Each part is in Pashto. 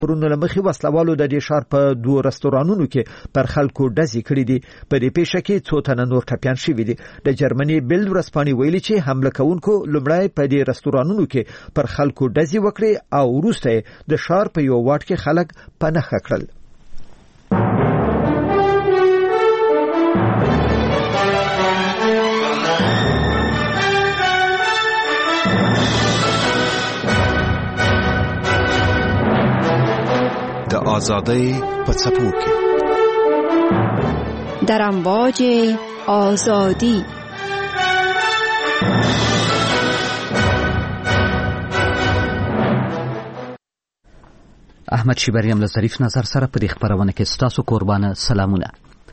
پرونو لمخي وسلوالو د دې ښار په 2 رستورانونو کې پر خلکو ډزې کړې دي. په دې پیښه کې 2 تنه نور ټپيان شوي دي. د جرمني بلډ ورځپاڼې ویلي چې حمله کوونکو لومړی په دې رستورانونو کې پر خلکو ډزې وکړې او وروسته د ښار په یو واټ کې خلک په نښه کړل. د آزادۍ په څپو کې در امواج آزادی احمد شیبریم له ظریف نظر سره په دې خبرونه کې ستاسو قربانه سلامونه.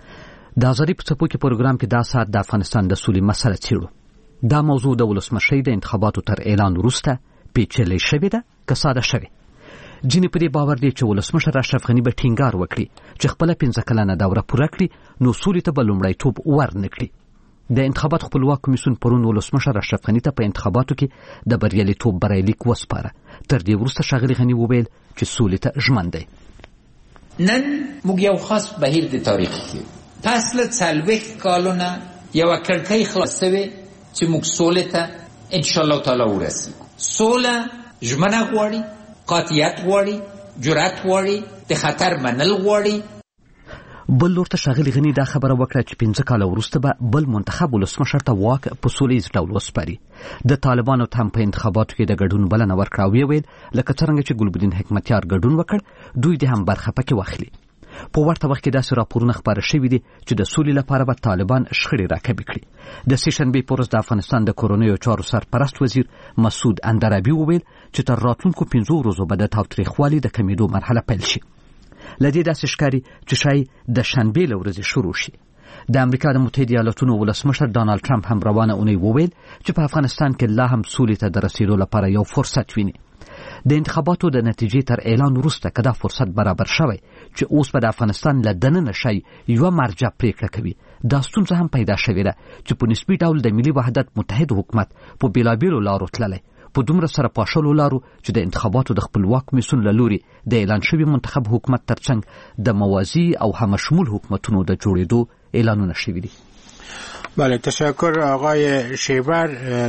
د آزادۍ په څپو کې پروګرام کې دا ساعت د افغانستان د سولې مسله څیړو. دا موضوع د ولسمشۍ د انتخاباتو تر اعلان وروسته پیچلې شوې ده که ساده شوې. ځینې په دې باور دي چې ولسمشر اشرف غني به ټینګار وکړي چې خپل 15 کلنه دوره پوره کړي نو سولې ته به لومړیتوب ورنکړي. د انتخابات خپلواک کمیسیون پرون ولسمشر اشرف غني ته په انتخاباتو کې د بریالیتوب بریالیک وسپاره. تر دې وروسته ښاغلي غني وویل چې سولې ته ژمن دی. نن موږ یو خاص بهیر د تاریخ کې پس له 40 کالونه یو کړکۍ خلاصوي چې موږ سولې ته ان شاء الله تعالی ورسېږو. سوله ژمنه غواړي، قاطعیت غواړي، جرأت غواړي، د خطر منل غواړي. بل لور ته ښاغلي غني دا خبره وکړه چې 15 کاله وروسته به بل منتخب ولسمشر ته واک په سولیز ډول وسپاري. د طالبانو ته هم په انتخاباتو کې د ګډون بلنه ورکړه او ویل لکه څنګه چې ګلبدین حکمتیار ګډون وکړ دوی د هم برخه پکې واخلي. په ورته وخت کې داسې راپورونه خبره شوي دي چې د سولې لپاره به طالبان شخړې راکبې کړي. د سیشنبې په ورځ د افغانستان د کورنیو چارو سرپرست وزیر مسعود اندرابي وویل چې تر راتلونکو 15 ورځو به د تاوتریخوالي د کمیدو مرحله پیل شي. لدې داسې ښکاري چې شاید د شنبې له ورځې شروع شي. د امریکا د متحده ایالاتونو ولسمشر ډانلډ ټرمپ هم روانه اونۍ وویل چې په افغانستان کې لا هم سولې ته د رسیدو لپاره یو فرصت ویني. د انتخاباتو د نتیجې تر اعلان وروسته که دا فرصت برابر شوی چې اوس په افغانستان له دننه شي یو مرجع پریکړه کوي، دا ستونزه هم پیدا شوې ده چې په نسبي ډول د ملي وحدت متحد حکومت په بیلابیلو لارو تللی په دومره سره پاشلو لارو چې د انتخاباتو د خپلواک کمیسیون له لوري د اعلان شوي منتخب حکومت ترڅنګ د موازی او همشمول حکومتونو د جوړېدو اعلانونه شوي دي. بله، تشکر آقای شیبر.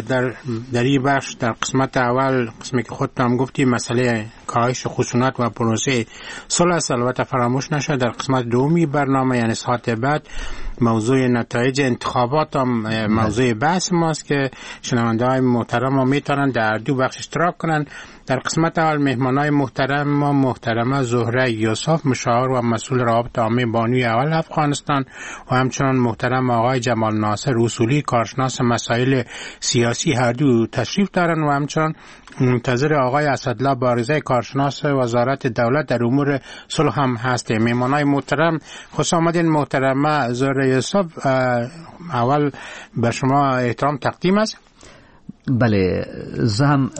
در این بخش در قسمت اول قسمی که خودت هم گفتی مسئله کاهش خشونت و پروسه صلح است. البته فراموش نشه در قسمت دومی برنامه یعنی ساعت بعد موضوع نتایج انتخابات هم موضوع بحث ماست که شنونده های محترم هم میتونن در دو بخش اشتراک کنن. در قسمت اول مهمانای محترم و محترمه زهره یوسف مشاور و مسئول روابط عامه بانوی اول افغانستان و همچنان محترم آقای جمال ناصر اصولی کارشناس مسائل سیاسی هر دو تشریف دارن و همچنان منتظر آقای اسدالله بارزه کارشناس وزارت دولت در امور صلح هم هست. مهمانای محترم خوش آمدین. محترمه زهره یوسف، اول به شما احترام تقدیم است. بله، زم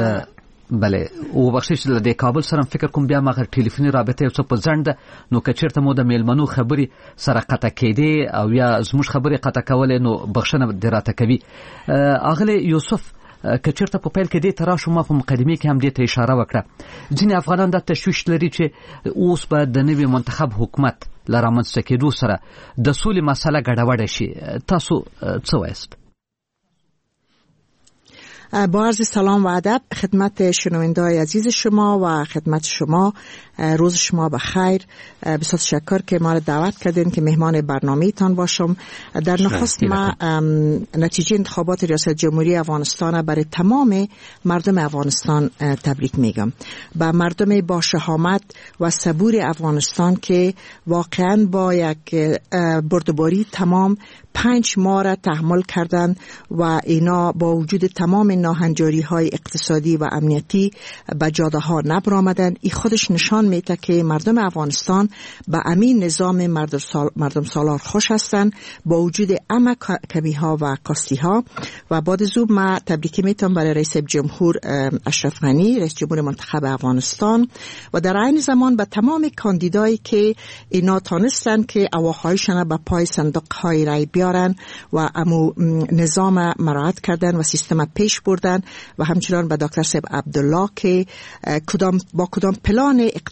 بله او بخشش له کابل سره فکر کوم بیا مغه ټلیفوني رابطه یو څه په ځنډ نو کچیرته مو د میلمنو خبري سره قطع کېدی او یا زموږ خبري قطع کول نو بخښنه دراته کوي. اغله یوسف کچیرته په پیل کې دې تراشو ما په مقدمه کې هم دې ته اشاره وکړه. ځینې افغانان د تشویش لري چې اوس به د نوي منتخب حکومت لرامنځته کېدو سره د سولې مسله ګډوډه شي. تاسو څه وایست؟ با عرض سلام و ادب خدمت شنونده‌های عزیز شما و خدمت شما، روز شما بخیر. بسیار تشکر که ما را دعوت کردین که مهمان برنامه تان باشم. در نخست ما نتیجه انتخابات ریاست جمهوری افغانستان برای تمام مردم افغانستان تبریک میگم. با مردم با شهامت و صبور افغانستان که واقعا با یک بردباری تمام 5 ماه را تحمل کردن و اینا با وجود تمام ناهنجاری های اقتصادی و امنیتی به جاده ها نبرآمدن. این خودش نشان میده که مردم افغانستان به امین نظام مردم سالار خوش هستند با وجود همه کمی ها و کاستی ها. و بعد از او ما تبریکی میتونم برای رئیس جمهور اشرف غنی، رئیس جمهور منتخب افغانستان، و در عین زمان به تمام کاندیدایی که اینا تانستن که اواخایشان به پای صندوق های رای بیارن و امو نظام مراعات کردن و سیستم پیش بردن، و همچنان به دکتر صاحب عبدالله که با کدام پلان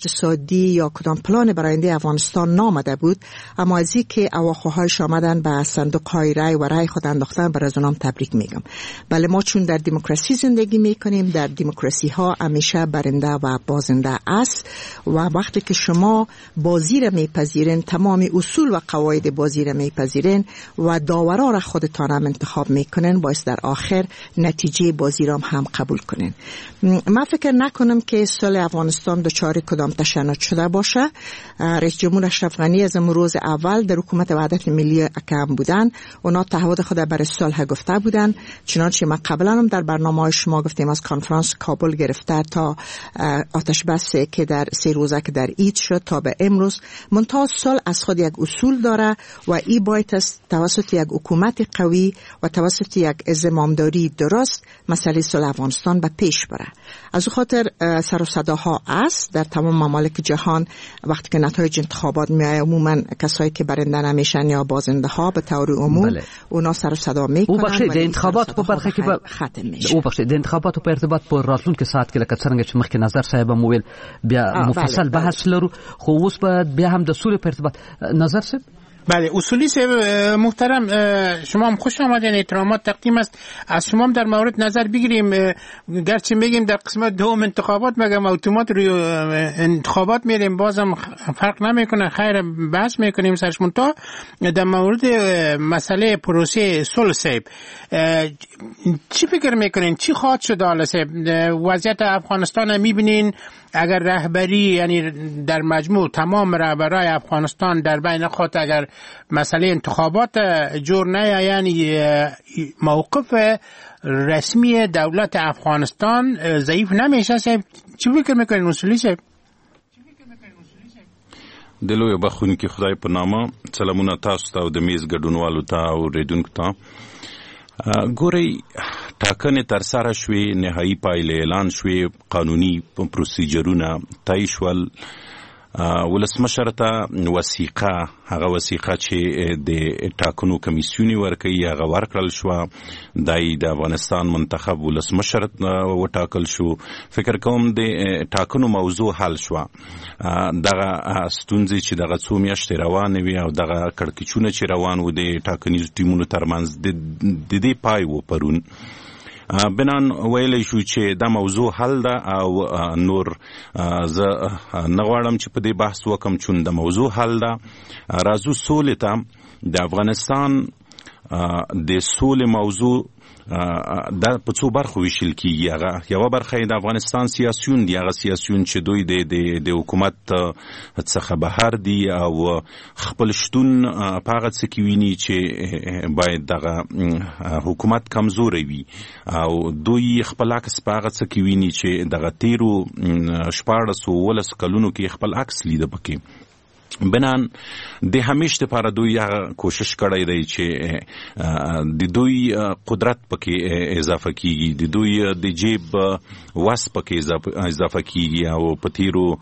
اقتصادی یا کدام پلان برای آینده افغانستان نامده بود، اما از اینکه اواخوهایش آمدن به صندوق های رای و رای خود انداختن برای از اونام تبریک میگم. بله ما چون در دموکراسی زندگی میکنیم، در دموکراسی ها همیشه برنده و بازنده است و وقتی که شما بازی را میپذیرین، تمام اصول و قواعد بازی را میپذیرین و داورا را خودتان هم انتخاب میکنین، باعث در آخر نتیجه بازی را هم قبول کنین. من فکر نکنم که صلح افغانستان دچار کدام تشنج شده باشه. رئیس جمهور اشرف غنی از روز اول در حکومت وحدت ملی اکم بودن، اونا تعهد خود برای صلح گفته بودن، چنانچه ما قبلا هم در برنامه شما گفتیم از کنفرانس کابل گرفته تا آتش بس که در 3 روزه که در عید شد تا به امروز، منتها صلح از خود یک اصول داره و این باید توسط یک حکومت قوی و توسط یک زمامداری درست مسئله صلح افغانستان به پیش بره. از خاطر سر و صداها است در تمام ممالک جهان وقتی که نتایج انتخابات میاد، عموما کسایی که برنده نمیشن یا بازنده ها به طور عموم اونا سر و صدا میکنن. او بخشی د انتخابات په برخه کې به ختم میشه. او بخشی د انتخابات په ارتباط په راتلونکي ساعت کې لکه څنګه چې مخکې نظر صاحب مویل بیا مفصل بحث لرو، خو اوس به بیا هم د سولې په ارتباط نظر صاحب. بله اصولی صاحب محترم، شما هم خوش آمدین، احترامات تقدیم است. از شما هم در مورد نظر بگیریم، گرچه میگیم در قسمت دوم انتخابات مگم اتومات روی انتخابات میریم بازم فرق نمیکنه، خیر بحث میکنیم سرش. منتها در مورد مسئله پروسه صلح صاحب چی فکر میکنین؟ چی خواهد شد حالا صاحب؟ وضعیت افغانستان میبینین اگر رهبری یعنی در مجموع تمام رهبرای افغانستان در بین خود اگر مسئله انتخابات جور نه، یعنی موقف رسمی دولت افغانستان ضعیف نمیشه صاحب، چی فکر میکنین اصولی صاحب؟ دلوی بخون که خدای په نامه، سلامونه تاسو ته او د میز ګډونوالو ته او ریډونکو ته. ګورئ ټاکنې ترسره شوې، نهایي پایلې اعلان شوې، قانوني پروسیجرونه طی شول، ولسمشر ته وثیقه، هغه وثیقه چې د ټاکنو کمیسیونی ورکوي هغه ورکړل شوه، دای د افغانستان منتخب ولسمشر وټاکل شو. فکر کوم د ټاکنو موضوع حل شوه. دغه ستونزې چې دغه څو میاشتې روانې وي او دغه کړکېچونه چې روان و د ټاکنیزو ټیمونو ترمنځ د دې پای و پرون بنان ویلی شو چې دا موضوع حل ده او نور زه نه غواړم چې په دې بحث وکم چون د موضوع حل ده. راځو سولې ته. د افغانستان د سولې موضوع دا په څو برخو ویشل کیږي. هغه یوه برخه د افغانستان سیاسیون دي، هغه سیاسیون چې دوی د حکومت څخه بهر دي او خپل شتون په هغه څه کې ویني چې باید دغه حکومت کمزوری وي او دوی خپل عکس په هغه څه کې ویني چې دغه تیرو 14 کلونو کې خپل عکس لیده پکې. بنان د همیش لپاره دوی کوشش کړی دی چې د دوی قدرت پکې اضافه کیږي، د دوی د جیب وس پکې اضافه کیږي او په تیرو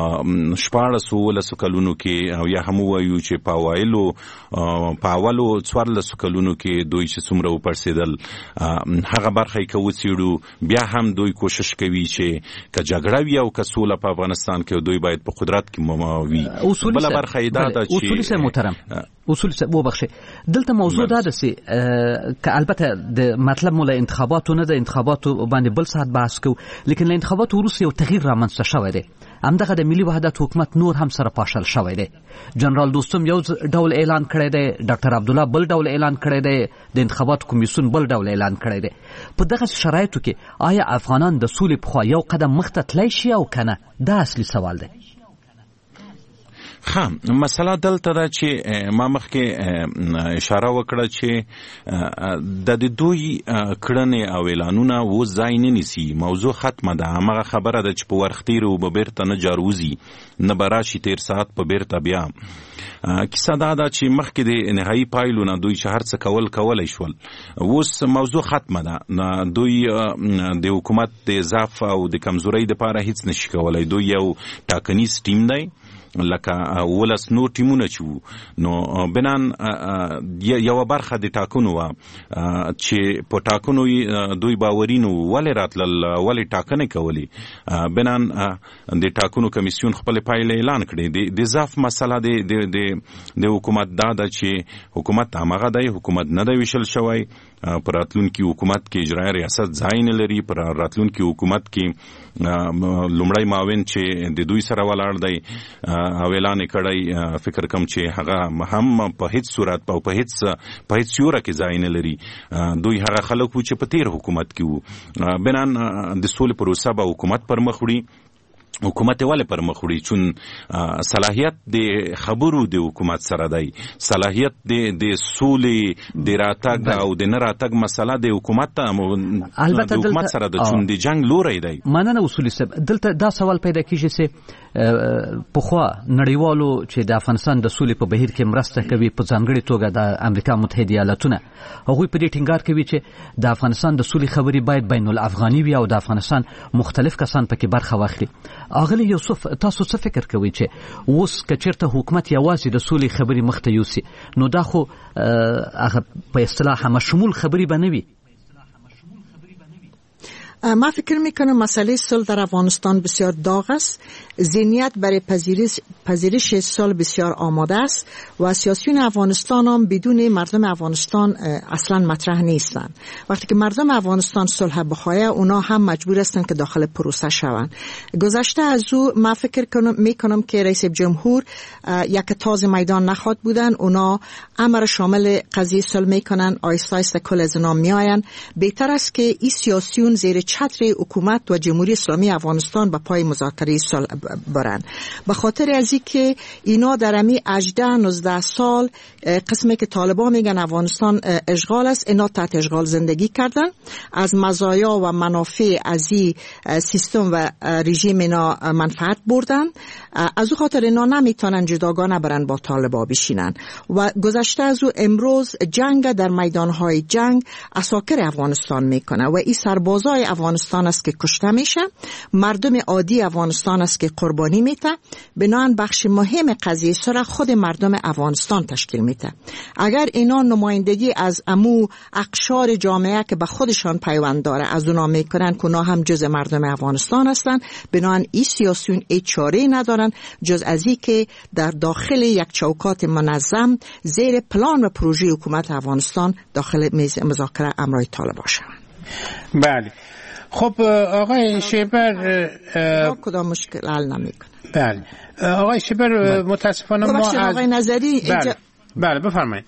14 کلونو کې او یا هم وایو چې په اولو 14 کلونو کې دوی چې څومره وپړسېدل هغه برخه یې که وڅېړو بیا هم دوی کوشش کوي چې که جګړه وي او که سوله په افغانستان کې دوی باید په قدرت کې وي. بله برخه یې دا ده چې اصولي صاحب محترم، اصولي صاحب وبخښئ، دلته موضوع دا ده چې که البته د مطلب مو له انتخاباتو نه د انتخاباتو باندې بل ساعت بحث کوو، لیکن له انتخاباتو وروسته یو تغییر رامنځته شوی دی. همدغه د ملي وحدت حکومت نور هم سره پاشل شوی دی. جنرال دوستم یو ډول اعلان کړی دی، ډاکټر عبدالله بل ډول اعلان کړی دی، د انتخاباتو کمیسیون بل ډول اعلان کړی دی. په دغه شرایطو کې آیا افغانان د سولې پخوا یو قدم مخته تللی شي او که نه؟ دا اصلي سوال دی. مسله دلته ده چې ما مخکې اشاره وکړه چې د دوی کړنې او اعلانونه اوس ځای نه نیسي، موضوع ختمه ده. همغه خبره ده چې په ورختیرو به بیرته نه جاروزي، نه به راشي تیر ساعت په بیرته بیا. کیسه دا ده چې مخکې د نهایي پایلو نه دوی چې هر څه کولی شول، اوس موضوع ختمه ده. دوی د حکومت د ضعف او د کمزورۍ دپاره هیڅ نشي کولی. دوی یو ټاکنیز ټیم دی لکه ولس نو ټیمونه چو نو بنان یو برخه د ټاکنو وا چې په ټاکنو دوی باورینو ولې راتلل ولې ټاکنه کولی بنان د ټاکنو کمیسیون خپل پایله اعلان کړي د ضعف مسله د حکومت دا چې حکومت هغه دی حکومت نه دی وشل شوی پر راتلونکي حکومت کې اجرایي ریاست ځای نه لري پر راتلونکي حکومت کې لومړی معاون چې د دوی سره ولاړ دی او اعلان کړی فکر کوم چې هغه هم په هیڅ صورت په هیڅ صورت کې ځای نه لري دوی هغه خلک چې په تیر حکومت کې وو بنان د سولې پروسه به حکومت پر مخ وړي حکومت ولې پر مخ وړي چون صلاحیت د خبرو د حکومت سره دی صلاحیت د سولې د راتګ او د نه راتګ مسله د حکومت البته د حکومت سره د چون د جنگ لوري دی مننه اصولي صاحب دلته دا سوال پیدا کیږي چې پخوا نړیوالو چې د افغانستان د سولې په بهیر کې مرسته کوي په ځانګړي توګه د امریکا متحده ایالاتونه هغوی په دې ټینګار کوي چې د افغانستان د سولې خبري باید بین الافغاني وي او د افغانستان مختلف کسان پکې برخه واخلي اغلی یوسف تاسو څه فکر کوئ چې اوس کچرته حکومت یوازې د سولې خبري مخته یوسي نو دا خو هغه په اصطلاح مشمول خبري بنوي ما فکر میکنم مسئله صلح در افغانستان بسیار داغ است ذهنیت برای پذیرش صلح بسیار آماده است و سیاسیون افغانستان هم بدون مردم افغانستان اصلا مطرح نیستند وقتی که مردم افغانستان صلح بخواهد اونا هم مجبور هستند که داخل پروسه شوند گذشته از او ما فکر میکنم که رئیس جمهور یک تاز میدان نخواد بودن اونا امر شامل قضیه صلح میکنن آیسته آیسته کل از اونا میآیند بهتر است که این سیاسیون زیر چتر حکومت و جمهوری اسلامی افغانستان به پای مذاکره صلح برند به خاطر از اینکه اینا در امی 18-19 سال قسمی که طالبان میگن افغانستان اشغال است اینا تحت اشغال زندگی کردن از مزایا و منافع از این سیستم و رژیم اینا منفعت بردن از او خاطر اینا نمیتونن جداگانه برن با طالبان بشینن و گذشته از او امروز جنگ در میدانهای جنگ اساکر افغانستان میکنه و این سربازای افغانستان است که کشته میشه مردم عادی افغانستان است که قربانی میته بنابراین بخش مهم قضیه سر خود مردم افغانستان تشکیل میته اگر اینا نمایندگی از امو اقشار جامعه که به خودشان پیوند داره از اونا میکنن که اونا هم جز مردم افغانستان هستن بنابراین این سیاسیون ای چاره ندارن جز از این که در داخل یک چوکات منظم زیر پلان و پروژه حکومت افغانستان داخل میز مذاکره امرای طالبان شوند. بله خب آقای شیبر کدام مشکل حل نمیکنه. بله آقای شیبر متاسفانه ما از آقای نظری بله بفرمایید.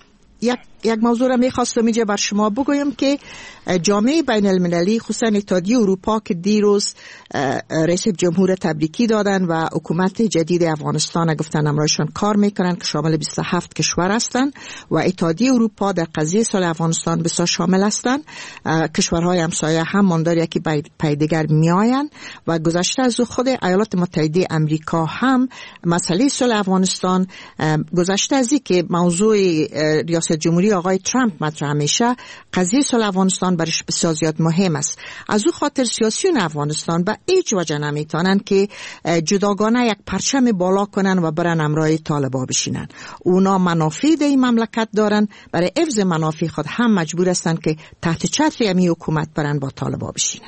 یک موضوع را میخواستم اینجا بر شما بگویم که جامعه بین المللی خصوصا اتحادیه اروپا که دیروز رئیس جمهور تبریکی دادن و حکومت جدید افغانستان گفتن امرایشان کار میکنن که شامل 27 کشور هستند و اتحادیه اروپا در قضیه صلح افغانستان بسیار شامل هستند کشورهای همسایه هم ماندار یکی پی دیگر میآیند و گذشته از خود ایالات متحده امریکا هم مسئله صلح افغانستان گذشته از اینکه موضوع ریاست جمهوری آقای ترامپ مطرح میشه قضیه صلح افغانستان برش بسیار زیاد مهم است از او خاطر سیاسیون افغانستان به هیچ وجه نمیتونن که جداگانه یک پرچم بالا کنن و برن امرای طالبان بشینن اونا منافع در این مملکت دارن برای حفظ منافع خود هم مجبور هستن که تحت چتر امی حکومت برن با طالبان بشینن.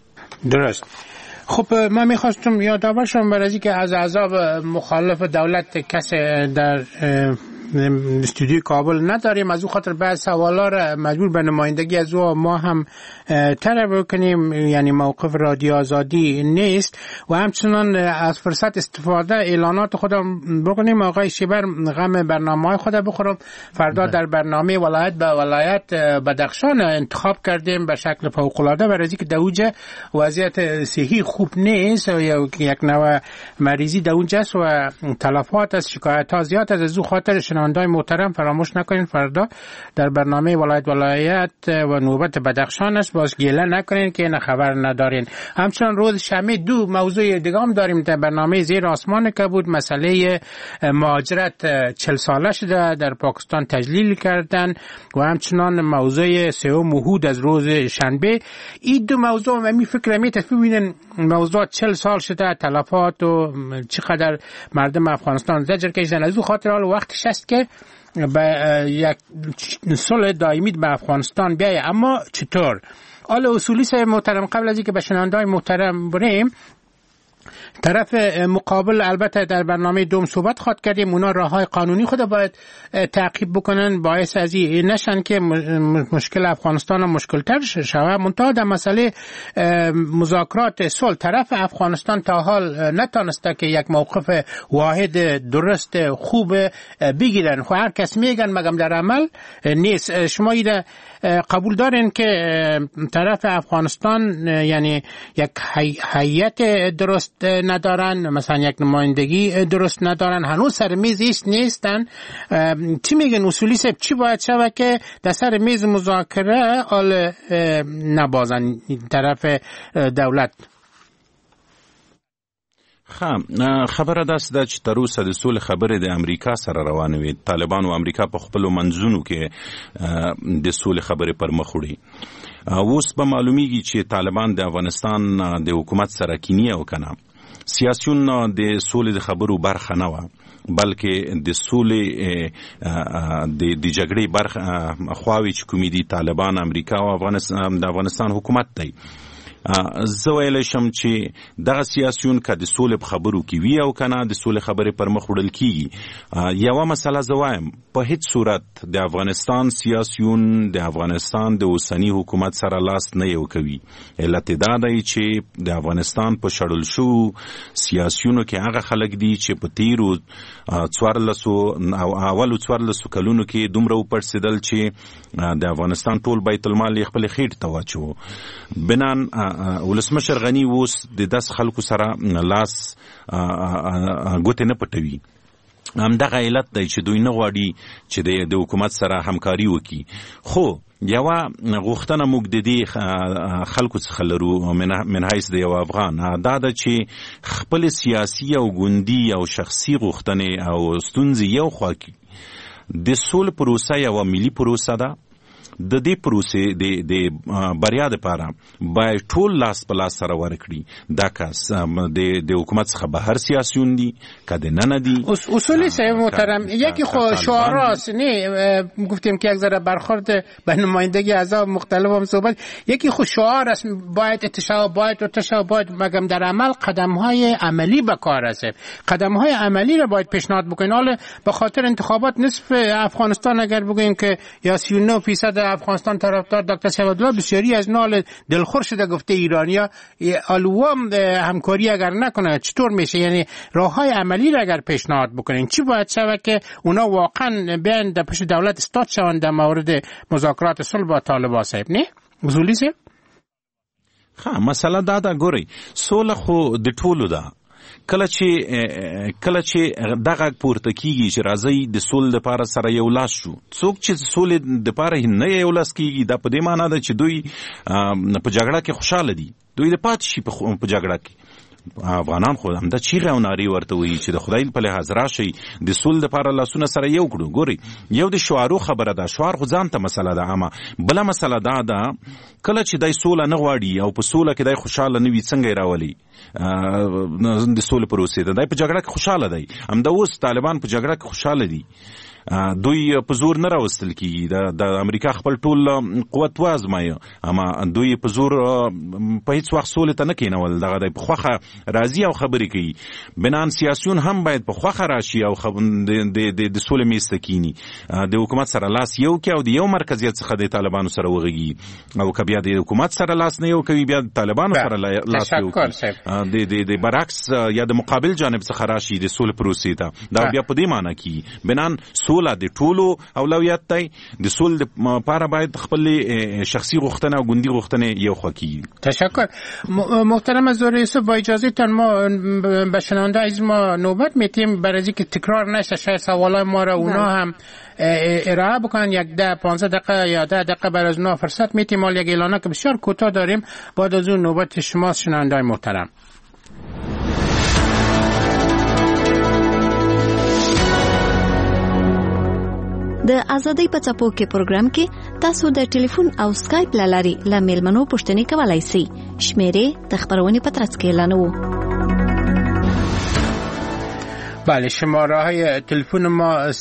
درست. خب من میخواستم یادآور شم برای اینکه از احزاب مخالف دولت کسی در استودیوی کابل نداریم از او خاطر بعض سوالا را مجبور به نمایندگی از او ما هم طلب بکنیم یعنی موقف رادیو آزادی نیست و همچنان از فرصت استفاده اعلانات خودم بکنیم آقای شیبر غم برنامه‌های خود بخورم فردا در برنامه ولایت به ولایت بدخشان انتخاب کردیم به شکل فوق‌العاده برای اینکه در اونجا وضعیت صحی خوب نیست یک نوع مریضی در اونجاست و تلفات از شکایت‌ها زیاد از او خاطر شنونده‌های محترم فراموش نکنین فردا در برنامه ولایت و نوبت بدخشان است، باز گله نکنین که خبر ندارین. همچنان روز شنبه دو موضوع دیگه هم داریم در برنامه زیر آسمان که بود مسئله مهاجرت 40 ساله شده در پاکستان تجلیل کردن و همچنان موضوع سوم وحود از روز شنبه. این دو موضوع من فکر می‌بینن موضوع 40 سال شده تلفات و چقدر مردم افغانستان زجر کشیدن، از اون خاطر حال وقتش است که به یک صلح دائمی به افغانستان بیاید. اما چطور؟ حالا اصولی صاحب محترم قبل از اینکه به شنونده‌های محترم بریم، طرف مقابل البته در برنامه دوم صحبت خواهد کردیم، اونا راههای قانونی خود باید تعقیب بکنن، باعث از این نشن که مشکل افغانستان مشکل تر شود. منتها در مسئله مذاکرات صلح طرف افغانستان تا حال نتانسته که یک موقف واحد درست خوب بگیرن. خب هر کس میگن مگم در عمل نیست. شما ایده قبول دارین که طرف افغانستان یعنی یک هیئت درست ندارن، مثلا یک نمایندگی درست ندارن، هنوز سر میز ایست نیستن؟ چی میگن اصولی صاحب؟ چی باید شود که در سر میز مذاکره آل نبازن طرف دولت؟ خبره داسې ده چې تر اوسه د سولې خبرې د امریکا سره روانې وي. طالبان او امریکا په خپلو منځونو کې د سولې خبرې پر مخ وړي. اوس به معلومیږي چې طالبان د افغانستان د حکومت سره کینی او کنه. سیاسیون د سولې د خبرو برخه نه وه، بلکې د سولې د جګړې برخه خواوې چې کومې دي طالبان، امریکا او د افغانستان حکومت دی. زه ویلی شم چې دغه سیاسیون که د سولې په خبرو کې وي او کنه د سولې خبرې پر مخ وړل کیږي. یوه مسله زه وایم، په هیڅ صورت د افغانستان سیاسیون د افغانستان د اوسني حکومت سره لاس نه یو کوي. علت دا دی چې د افغانستان په شړل شو سیاسیونو کې هغه خلک دي چې په تیرو 14 او اولو 14 کلونو کې دومره وپړسېدل چې د افغانستان ټول بیت المال یې خپلې خېټې ته واچوه. بنان ولسمشر غنی اوس د داس خلکو سره لاس ګوتې نه پټوي. همدغه علت دی چې دوی نه غواړي چې د حکومت سره همکاري وکړي. خو یوه غوښتنه موږ د دې خلکو څخه لرو من حیث د یو افغان، دا ده چې خپل سیاسي او ګوندي او شخصي غوښتنې او ستونزې یو خوا کړي. د سولې پروسه یوه ملي پروسه ده. د دې پروسې د بریا لپاره باید ټول لاس په لاس سره ورکړي. دا کس د حکومت څخه بهر سیاسیون دي که د نه دي. اصولی صاحب محترم، یکی خو شعاراست، نه گفتیم که یک ذره برخورد به نمایندگی اعضا مختلف هم صحبت، یکی خو شعار است، باید اتشاب، باید مگم در عمل قدم‌های عملی به کار است. قدم‌های عملی را باید پیشنهاد بکنین. حالا به خاطر انتخابات نصف افغانستان اگر بگوییم که یا 39% افغانستان طرفدار دکتر شهاب‌الله، بسیاری از نال دلخور شده گفته ایرانیا الوام همکاری اگر نکنه چطور میشه؟ یعنی راههای عملی را اگر پیشنهاد بکنین چی باید شود که اونا واقعا بیان در پشت دولت استاد شون در مورد مذاکرات صلح با طالبان صاحب؟ نه وزولی صاحب مسئله دا ګورئ، سوله خو د ټولو ده. کله چې دغه پورته کیږي چې راځي د سولې لپاره سره یو لاس شو، څوک چې سولې لپاره نه یو لاس کیږي دا په دې معنی ده چې دوی په جګړه کې خوشاله دي، دوی د پاتې شي په جګړه کې. افغانان خو همدا چیغه او نارې ورته وایي چې د خدای په لحاظ راشي د سولې لپاره لاسونه سره یو کړو. ګورئ، یو د شعارو خبره ده، شعار خو ځان ته مسله ده. اما بله مسله دا ده کله چې دای سوله نه غواړي او په سوله کې دای خوشاله نه وي، څنګه یې راولي د سولې پروسې ده؟ دای په جګړه کې خوشاله دی. همدا اوس طالبان په جګړه کې خوشاله دي. دوی په زور نه راوستل کیږي. د امریکا خپل ټول قوت وازمایه، اما دوی په زور په هیڅ وخت سولې ته نه کینول. دغه د خوخه راضي او خبرې کوي. بنان سیاسيون هم باید په خوخه راشي او د سولې میسته کینی، د حکومت سره لاس یو کې او د یو مرکزیت څخه د طالبانو سره وغږي، او که بیا د حکومت سره لاس نه یو کوي بیا د طالبانو سره لاس یو کوي، د برعکس یا د مقابل جانب څخه راشي د سولې پروسې ته. دا بیا په دې معنی کې بنان سوله د ټولو اولویت دی د سول د لپاره باید خپل شخصي غوښتنه او ګوندی غوښتنه یو خواکی. تشکر محترم زهره یوسف، با اجازهتان ما به شنونده از ما نوبت میتیم برای اینکه تکرار نشه، شاید سوالای ما را اونا هم ارائه بکنن. 15 دقیقه یا 10 دقیقه برای از اونا فرصت میتیم. مال یک اعلانه که بسیار کوتاه داریم، بعد از اون نوبت شماست شنونده محترم. د ازادۍ په څپو کې پروګرام کې تاسو د ټلیفون او سکایپ لاري له میلمنو پوښتنې کولای شئ. شمیرې د خبرونې په ترڅ کې اعلانوو. بله، شماره های تلفن ما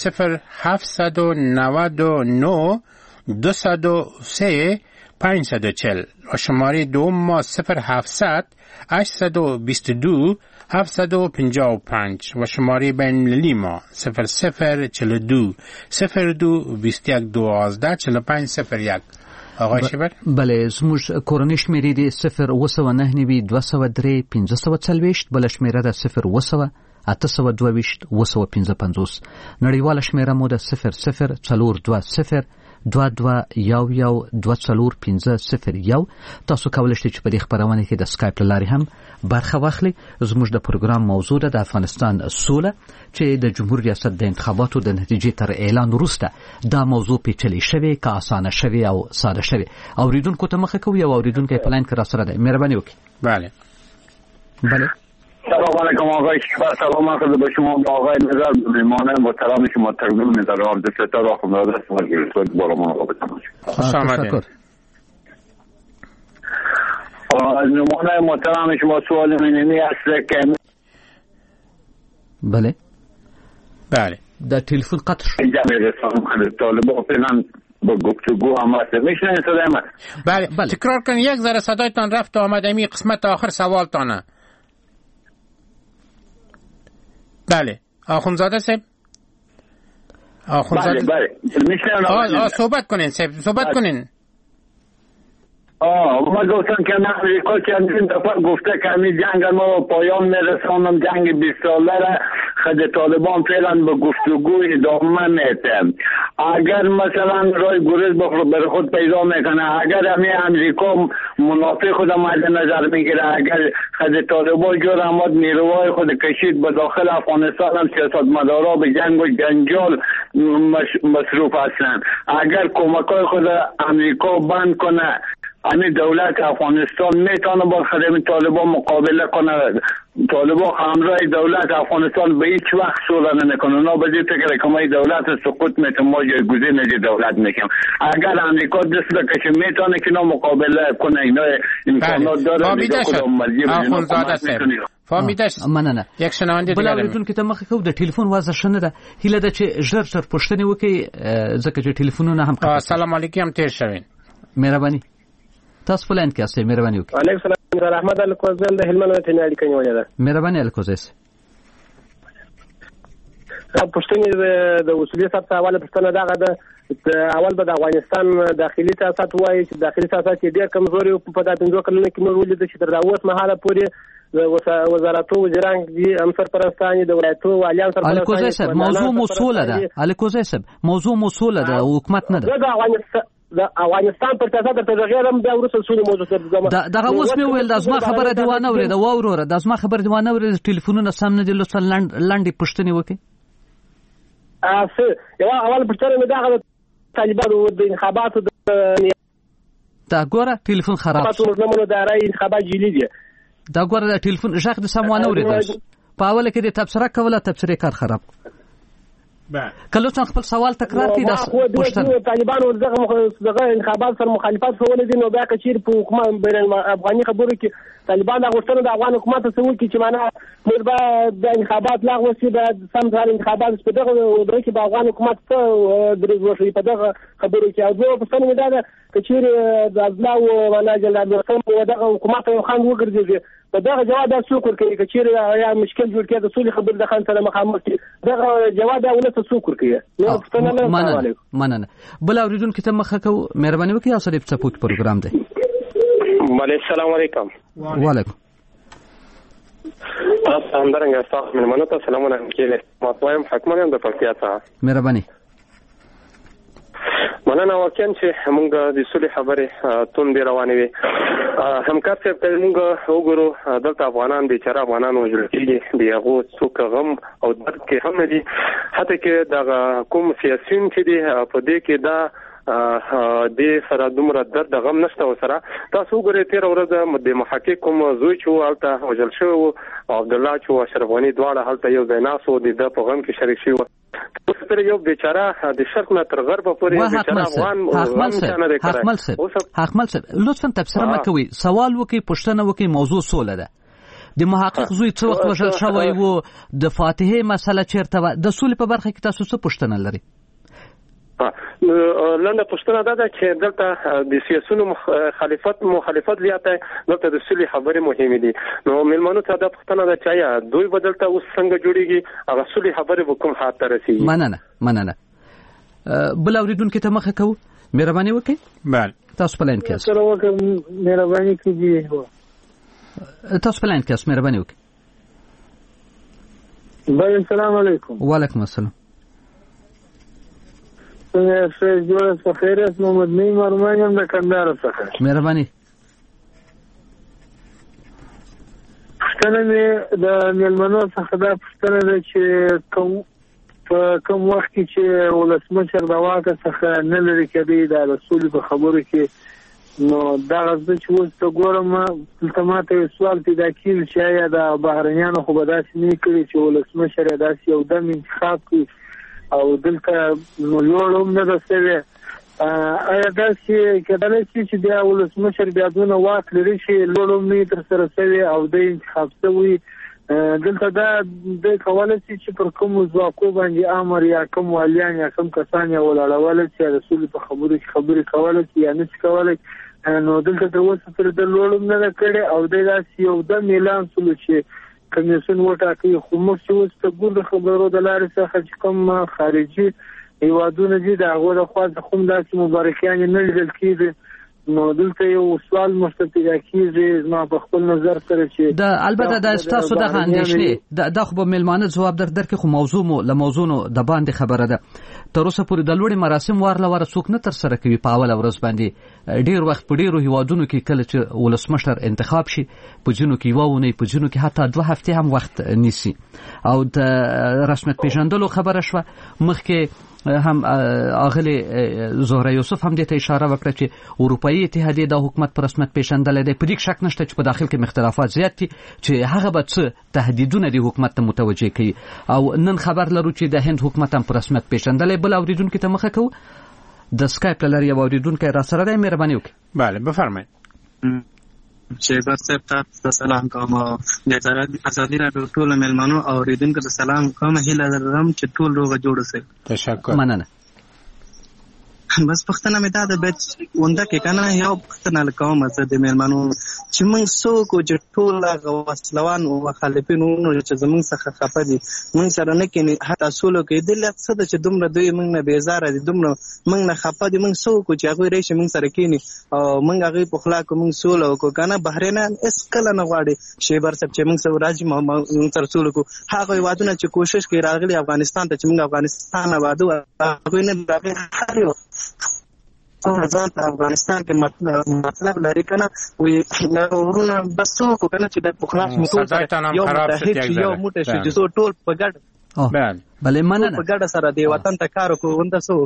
0799 203 540 و شماره دوم ما 0700 822 755 و شماره بین المللی ما 0042 02 21 12 45 01. آقای شیبر؟ بله، زموږ کورنۍ شمیرې دي 089 203 540 بل شمیره ده 0 822 955. نړیواله شمیره مو ده 0042 2211 تاسو کولای شئ چې په دې خبرونه کې د سکایپ لاري هم برخه واخلئ. زموږ د پروګرام موضوع ده د افغانستان سوله چې د جمهور ریاست د انتخاباتو د نتیجې تر اعلان وروسته دا موضوع پیچلې شوی، که اسانه شوی او ساده شوی. اوریدونکو ته مخه کوي او اوریدونکو په لاین کې را سره ده. مهرباني وکړئ. بله. سلام علیکم آقای شیبر. سلام عرض به شما با آقای نظر مهمان محترم شما تقدیم می‌دارم. دفتر آخوندزاده سوال بالا ما رابطه باشید. خوش آمدید. از مهمان محترم شما سوال منی است که بله در تلفن قطع شد. جمعیت طالبان فعلا با گفتگو آمده میشنید صدای من؟ بله. تکرار کن، یک ذره صدایتان رفت و آمد. امی قسمت آخر سوالتانه. بله. آخوندزاده صاحب. بله میشنم. صحبت کنین صحبت کنین. ما گفتم که امریکا چندین دفعه گفته که همین جنگ ما پایان میرسانم، جنگ 20 ساله را خود طالبان فعلا به گفتگو ادامه میده. اگر مثلا رای گریز بر خود پیدا میکنه، اگر همین امریکا منافع خود مد نظر میگیره، اگر خود طالبان جور آمد نیروهای خود کشید به داخل افغانستان، هم سیاستمدارا به جنگ و جنجال مصروف هستند. اگر کمکای خود امریکا بند کنه، همین دولت افغانستان میتونه با خدمت طالبان مقابله کنه. طالبان همراه دولت افغانستان به هیچ وقت صلح نمیکنه. نه به فکر که ما دولت سقوط میتونه، ما جایگزین دولت میشیم. اگر امریکا دست بکشه میتونه که نه مقابله کنه. اینا امکانات داره. مننه. یک شنونده دیگه بلایتون که تمخه کو د ټلیفون وازه شنه ده هله ده چې ژر پښتنه وکي ځکه چې ټلیفونونه هم السلام علیکم تیر شوین. مهرباني تاسو فلان کې اسه مهرباني وکړئ. علیکم السلام رحمت الله کوزل د هلمند ته نه اړیکه نیولې ده. مهرباني الکوزس. پښتنې د اصولي صاحب حواله پښتنه دغه ده. اول به د افغانستان داخلي سیاست وایي چې داخلي سیاست ډېر کمزوري په دغه 5 کلونو کې موږ ولیدل چې تر اوس مهاله پورې وزارتو وزیران دي هم سرپرستانی د ولایتو والیان سرپرستانی. الکوزس موضوع موصوله ده. الکوزس موضوع موصوله ده، حکومت نه ده. د افغانستان پر تاسو د تغیرم د ورسره سولې موضوع ته دغه اوس مې ویل د ازما خبره دیوانه ورې د وروره د ازما خبره دیوانه ورې ټلیفونونه سم نه دي. لوڅ لاندې پښتنې وکي. یو اول پښتنه مې دغه طالبانو د انتخاباتو دا ګوره ټلیفون خراب شو. نو د رای انتخابات جلی دي. دا ګوره د ټلیفون ژغ د سموانه ورې په اوله کې د تبصره کوله، تبصره کار خراب. کله څنګه خپل سوال تکرار کړي د پښتنه طالبانو دغه انتخابات سره مخالفت کول دي. نو بیا کچیر په حکومت بین افغاني خبرو کې طالبان د غوښتنه د افغان حکومت څخه وکړي چې معنا موږ به د انتخابات لغوه شي، د سم ځای انتخابات په دغه ودرې کې د افغان حکومت ته درې وشي په دغه خبرو کې. او دوه پښتنه مې دا کچیر د ازلا او معنا جنرال رسم په دغه حکومت یو خان وګرځي. په دغه جواب د څوک ورکړي کچیر یا مشکل جوړ کړي د سولې خبر د خان سره مخامخ دي. دغه جواب اول څه څوک ورکړي. نو پښتنه نه مننه. بل اوریدونکو ته مخه کو مهرباني وکړئ. اوس د سپورت پروګرام دی. السلام علیکم. وعلیکم السلام. درنګ تاسو مېلمنو ته سلامونه کېږي. ما وایم حکمانه د پکتیا ته. مهرباني. مننه واقعا چې موږ د صلح خبرې توندې روانې وي همکار صاحب ته موږ وګورو دلته افغانان بیچاره افغانان وژل کېږي د هغو څوک غم او درد کې هم دي حتی کې د کوم سیاسیون چې دي په دې کې دا د سره دومره درد غم نشته وسره تاسو وګورئ تیر ورځ د محقق کوم زوی چې هلته وژل شوی و عبد الله چې اشرف غني دواړه هلته یو ځای ناست و د په غم کې شریک شوي تر یو بیچاره د شرق نه تر غرب پورې بیچاره افغان حقمل صاحب لطفا تبصره مکوئ سوال وکي پوښتنه وکي موضوع سوله ده د محقق زوی څه وخت وژل شوی و د فاتحه مسله چیرته و د سولې په برخه کې تاسو څه پوښتنه لرئ لنډه پوښتنه دا ده چې دلته د سیاسونو مخالفت زیاته دلته د صلح خبرې مهمې دي نو ملمنو ته دا پوښتنه ده چې دوی بدلته اوس څنګه جوړیږي هغه صلح خبرې به کوم حد ته رسیږي مننه بل اوریدونکو ته مخه کوو مهرباني وکړئ بله تاسو په لاین کې سره وکړم مهرباني کیږي تاسو په لاین کې مهرباني وکړئ بله السلام علیکم وعلیکم السلام څنګه جوړه سفیرت محمد نعیم ارمان هم د کندهار څخه مهرباني پوښتنه مې د مېلمنو څخه دا پوښتنه ده چې کوم وخت کې چې ولسمشر د واکه څخه نه لري کېدی د رسول په خبرو کې نو دا غزه چې اوس ته ګورم دلته ماته سوال پیدا کېږي چې آیا د بهرنیانو خو به داسې نه کوي چې ولسمشر یې داسې یو دم انتخاب کړي او دلته لوړ هم نه رسوي آیا داسې کېدلی شي چې بیا ولسمشر بیا دونه واک لري چې لوړ هم نه ترسره شوي او د انتخاب شوي دلته دا د کولی شي چې پر کومو ځواکو باندې امر یا کوم والیان یا کوم کسان یا ولاړولی چې رسول په خبرو کې خبرې کولی شي یا نه شي کولی نو دلته تر اوسه پورې د لوړ هم نه ده کړې او دی داسې یو دم اعلان شولو چې کمیسیون وټاکي خو موږ چې اوس ته ګورو خبرو د لارې څخه چې کوم خارجي هیوادونه دي د هغو لخوا څخه هم داسې مبارکیانې نه لیدل کېږي نو دلته یو سوال مشته پیدا کېږي زما په خپل نظر سره چې البته د ستاسو دغه اندېښنې دا خو به مېلمانه ځواب درکړي خو موضوع مو له موضوع د باندې خبره ده تر اوسه پورې د لوړې مراسم وارلواره څوک نه ترسره کوي په اوله ورځ باندې ډېر وخت په ډېرو هیوادونو کې کله چې ولسمشر انتخاب شي په ځینو کې یوه اونۍ په ځینو کې حتی 2 هفتې هم وخت نیسي او د رسمیت پېژندلو خبره شوه مخکې هم اغلی زهره یوسف هم دې ته اشاره وکړه چې اروپایي اتحادیه د حکومت پر رسمیت پېژندلی دی په دې شک نشته چې په داخل کې اختلافات زیات دي چې هغه به څه تهدیدونه د حکومت ته متوجه کوي او نن خبر لرو چې د هند حکومت هم پر رسمیت پېژندلی بل اوریدونکو ته مخه کوو د سکایپ له لارې یو اوریدونکی را سره دی مهرباني وکړئ بله بفرمایئ شهباز صاحب تاسو سلام کوم د ازادي راډیو ټول مېلمنو او اوریدونکو ته سلام کوم هیله لرم چې ټول روغ جوړ شي تشکر مننه بس پښتنه مې دا د بیت ونده کې کنه یو پښتنه کوم چې د مېلمنو چې موږ څوک چې ټول غوسلوان او مخالفین نو چې زموږ څخه خپه دي موږ سره نه کینی حتی سولو کې د لڅ د چې دومره دوی موږ نه بیزار دي دومره موږ نه خپه دي موږ څوک چې هغه ریشه موږ سره کینی او موږ هغه په خلا کوم سولو کو کنه بهرینان اس کله نه غواړي شیبر صاحب چې موږ سره راځي موږ تر سولو کو هغه وادونه چې کوشش کوي راغلي افغانستان ته چې موږ افغانستان آبادو هغه نه راغلي هر یو ځان په افغانستان کې مطلب لري کنه وي ورونه بس څوک کنه چې د پخلاص متوسط یو متحد یو موټی شي چې ټول په ګډ بله مننه په ګډه سره دی وطن ته کار وکړو ونده څه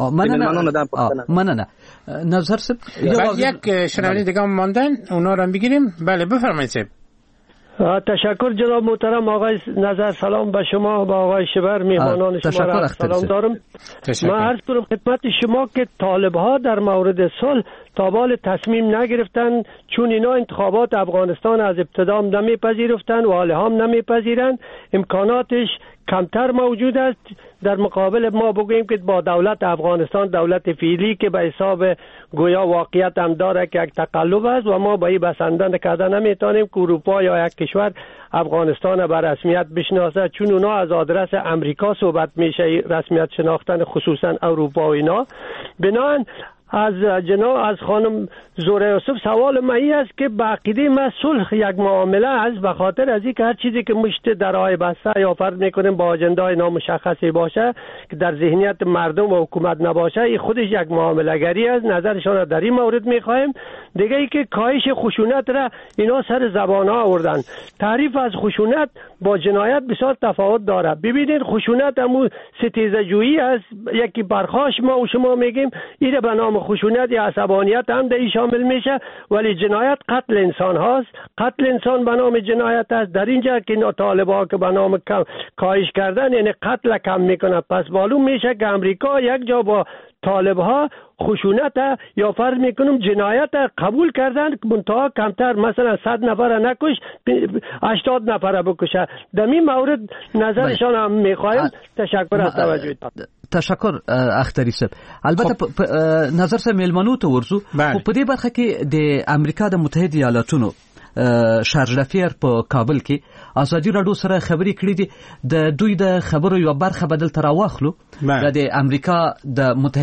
وکړو مننه نظر صاحب یک شنونده دیگه ماندن اونا رو بگیریم بله بفرمایید صاحب تشکر جناب محترم آقای نظر سلام به شما و آقای شبر میهمانان شما را سلام دارم من عرض کنم خدمت شما که طالب ها در مورد صلح تا بال تصمیم نگرفتن چون اینا انتخابات افغانستان از ابتدا نمیپذیرفتن و حال هم نمیپذیرن امکاناتش کمتر موجود است در مقابل ما بگوییم که با دولت افغانستان دولت فعلی که به حساب گویا واقعیت هم داره که یک تقلب است و ما با این بسنده کردن نمیتونیم که اروپا یا یک کشور افغانستان به رسمیت بشناسه چون اونا از آدرس امریکا صحبت میشه رسمیت شناختن خصوصا اروپا و اینا بنابراین از خانم زهره یوسف سوال من است که به عقیده من صلح یک معامله است، به خاطر از اینکه هر چیزی که مشت درهای بسته یا فرض میکنیم با اجندای نامشخصی باشه که در ذهنیت مردم و حکومت نباشه، این خودش یک معامله گری است. نظرشان را در این مورد میخوایم. دیگه ای که کاهش خشونت را اینا سر زبان ها آوردن. تعریف از خشونت با جنایت بسیار تفاوت داره. ببینید خشونت همون ستیزه جویی است، یکی برخاش ما و شما میگیم این به نام خشونت یا عصبانیت هم در این شامل میشه، ولی جنایت قتل انسان هاست. قتل انسان به نام جنایت است. در اینجا که طالبا که به نام کاهش کردن یعنی قتل کم میکنه، پس معلوم میشه که امریکا یک جا با طالب ها خشونت یا فرض میکنم جنایت قبول کردن، منتها کمتر، مثلا 100 نفر نکش 80 نفر بکشه. در این مورد نظرشان هم میخوایم. تشکر از توجهتان. تشکر اختری صاحب. البته نظر سره میلمنو ته ورزو خو په دې برخه کې د امریکا د متحده ایالاتونو شارج لافیر په کابل کې ازادي راډیو سره خبرې کړې دي. د دوی د خبرو یو برخه بدل تر واخلو د امریکا د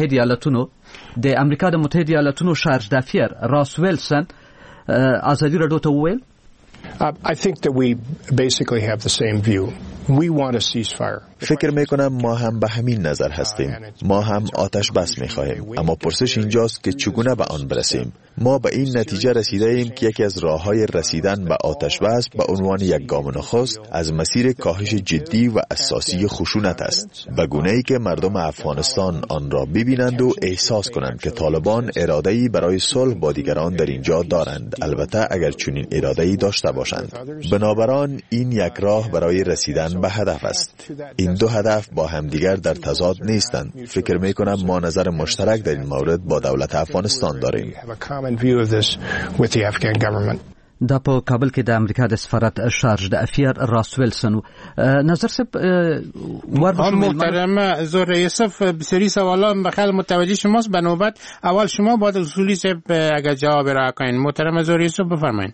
متحده ایالاتونو شارج لافیر راس ویلسن ازادي راډیو ته وویل I think that we basically have the same view. We want a ceasefire. فکر میکنم ما هم به همین نظر هستیم. ما هم آتش بس میخواهیم، اما پرسش اینجاست که چگونه به آن برسیم. ما به این نتیجه رسیده ایم که یکی از راه‌های رسیدن به آتش بس به عنوان یک گام نخست از مسیر کاهش جدی و اساسی خشونت است، به گونه‌ای که مردم افغانستان آن را ببینند و احساس کنند که طالبان اراده‌ای برای صلح با دیگران در اینجا دارند، البته اگر چنین اراده‌ای داشته باشند. بنابراین این یک راه برای رسیدن به هدف است. این دو هدف با همدیگر در تضاد نیستند. فکر می‌کنم ما نظر مشترک در این مورد با دولت افغانستان داریم. دا په کابل کې د امریکا د سفارت شارج د افیر راس ویلسن نظر سب محترم زهره یوسف بسیاری سوالا بخیر متوجه شماست. به نوبت اول شما بعد اصولی سب اگر جواب را کنین. محترم زهره یوسف بفرمایید.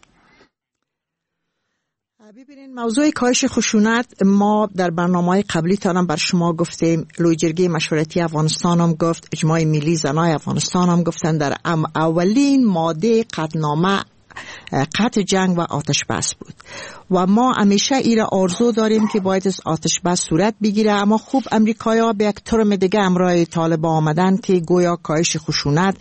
ببینید موضوع کاهش خشونت ما در برنامه‌های قبلی تانم بر شما گفتیم، لوی جرگه مشورتی افغانستان هم گفت، اجماع ملی زنای افغانستان هم گفتن در اولین ماده قطعنامه قطع جنگ و آتش بس بود و ما همیشه ایره آرزو داریم که باید از آتش بس صورت بگیره. اما خوب امریکایی‌ها به یک ترم دیگه همراه طالبان آمدن که گویا کاهش خشونت،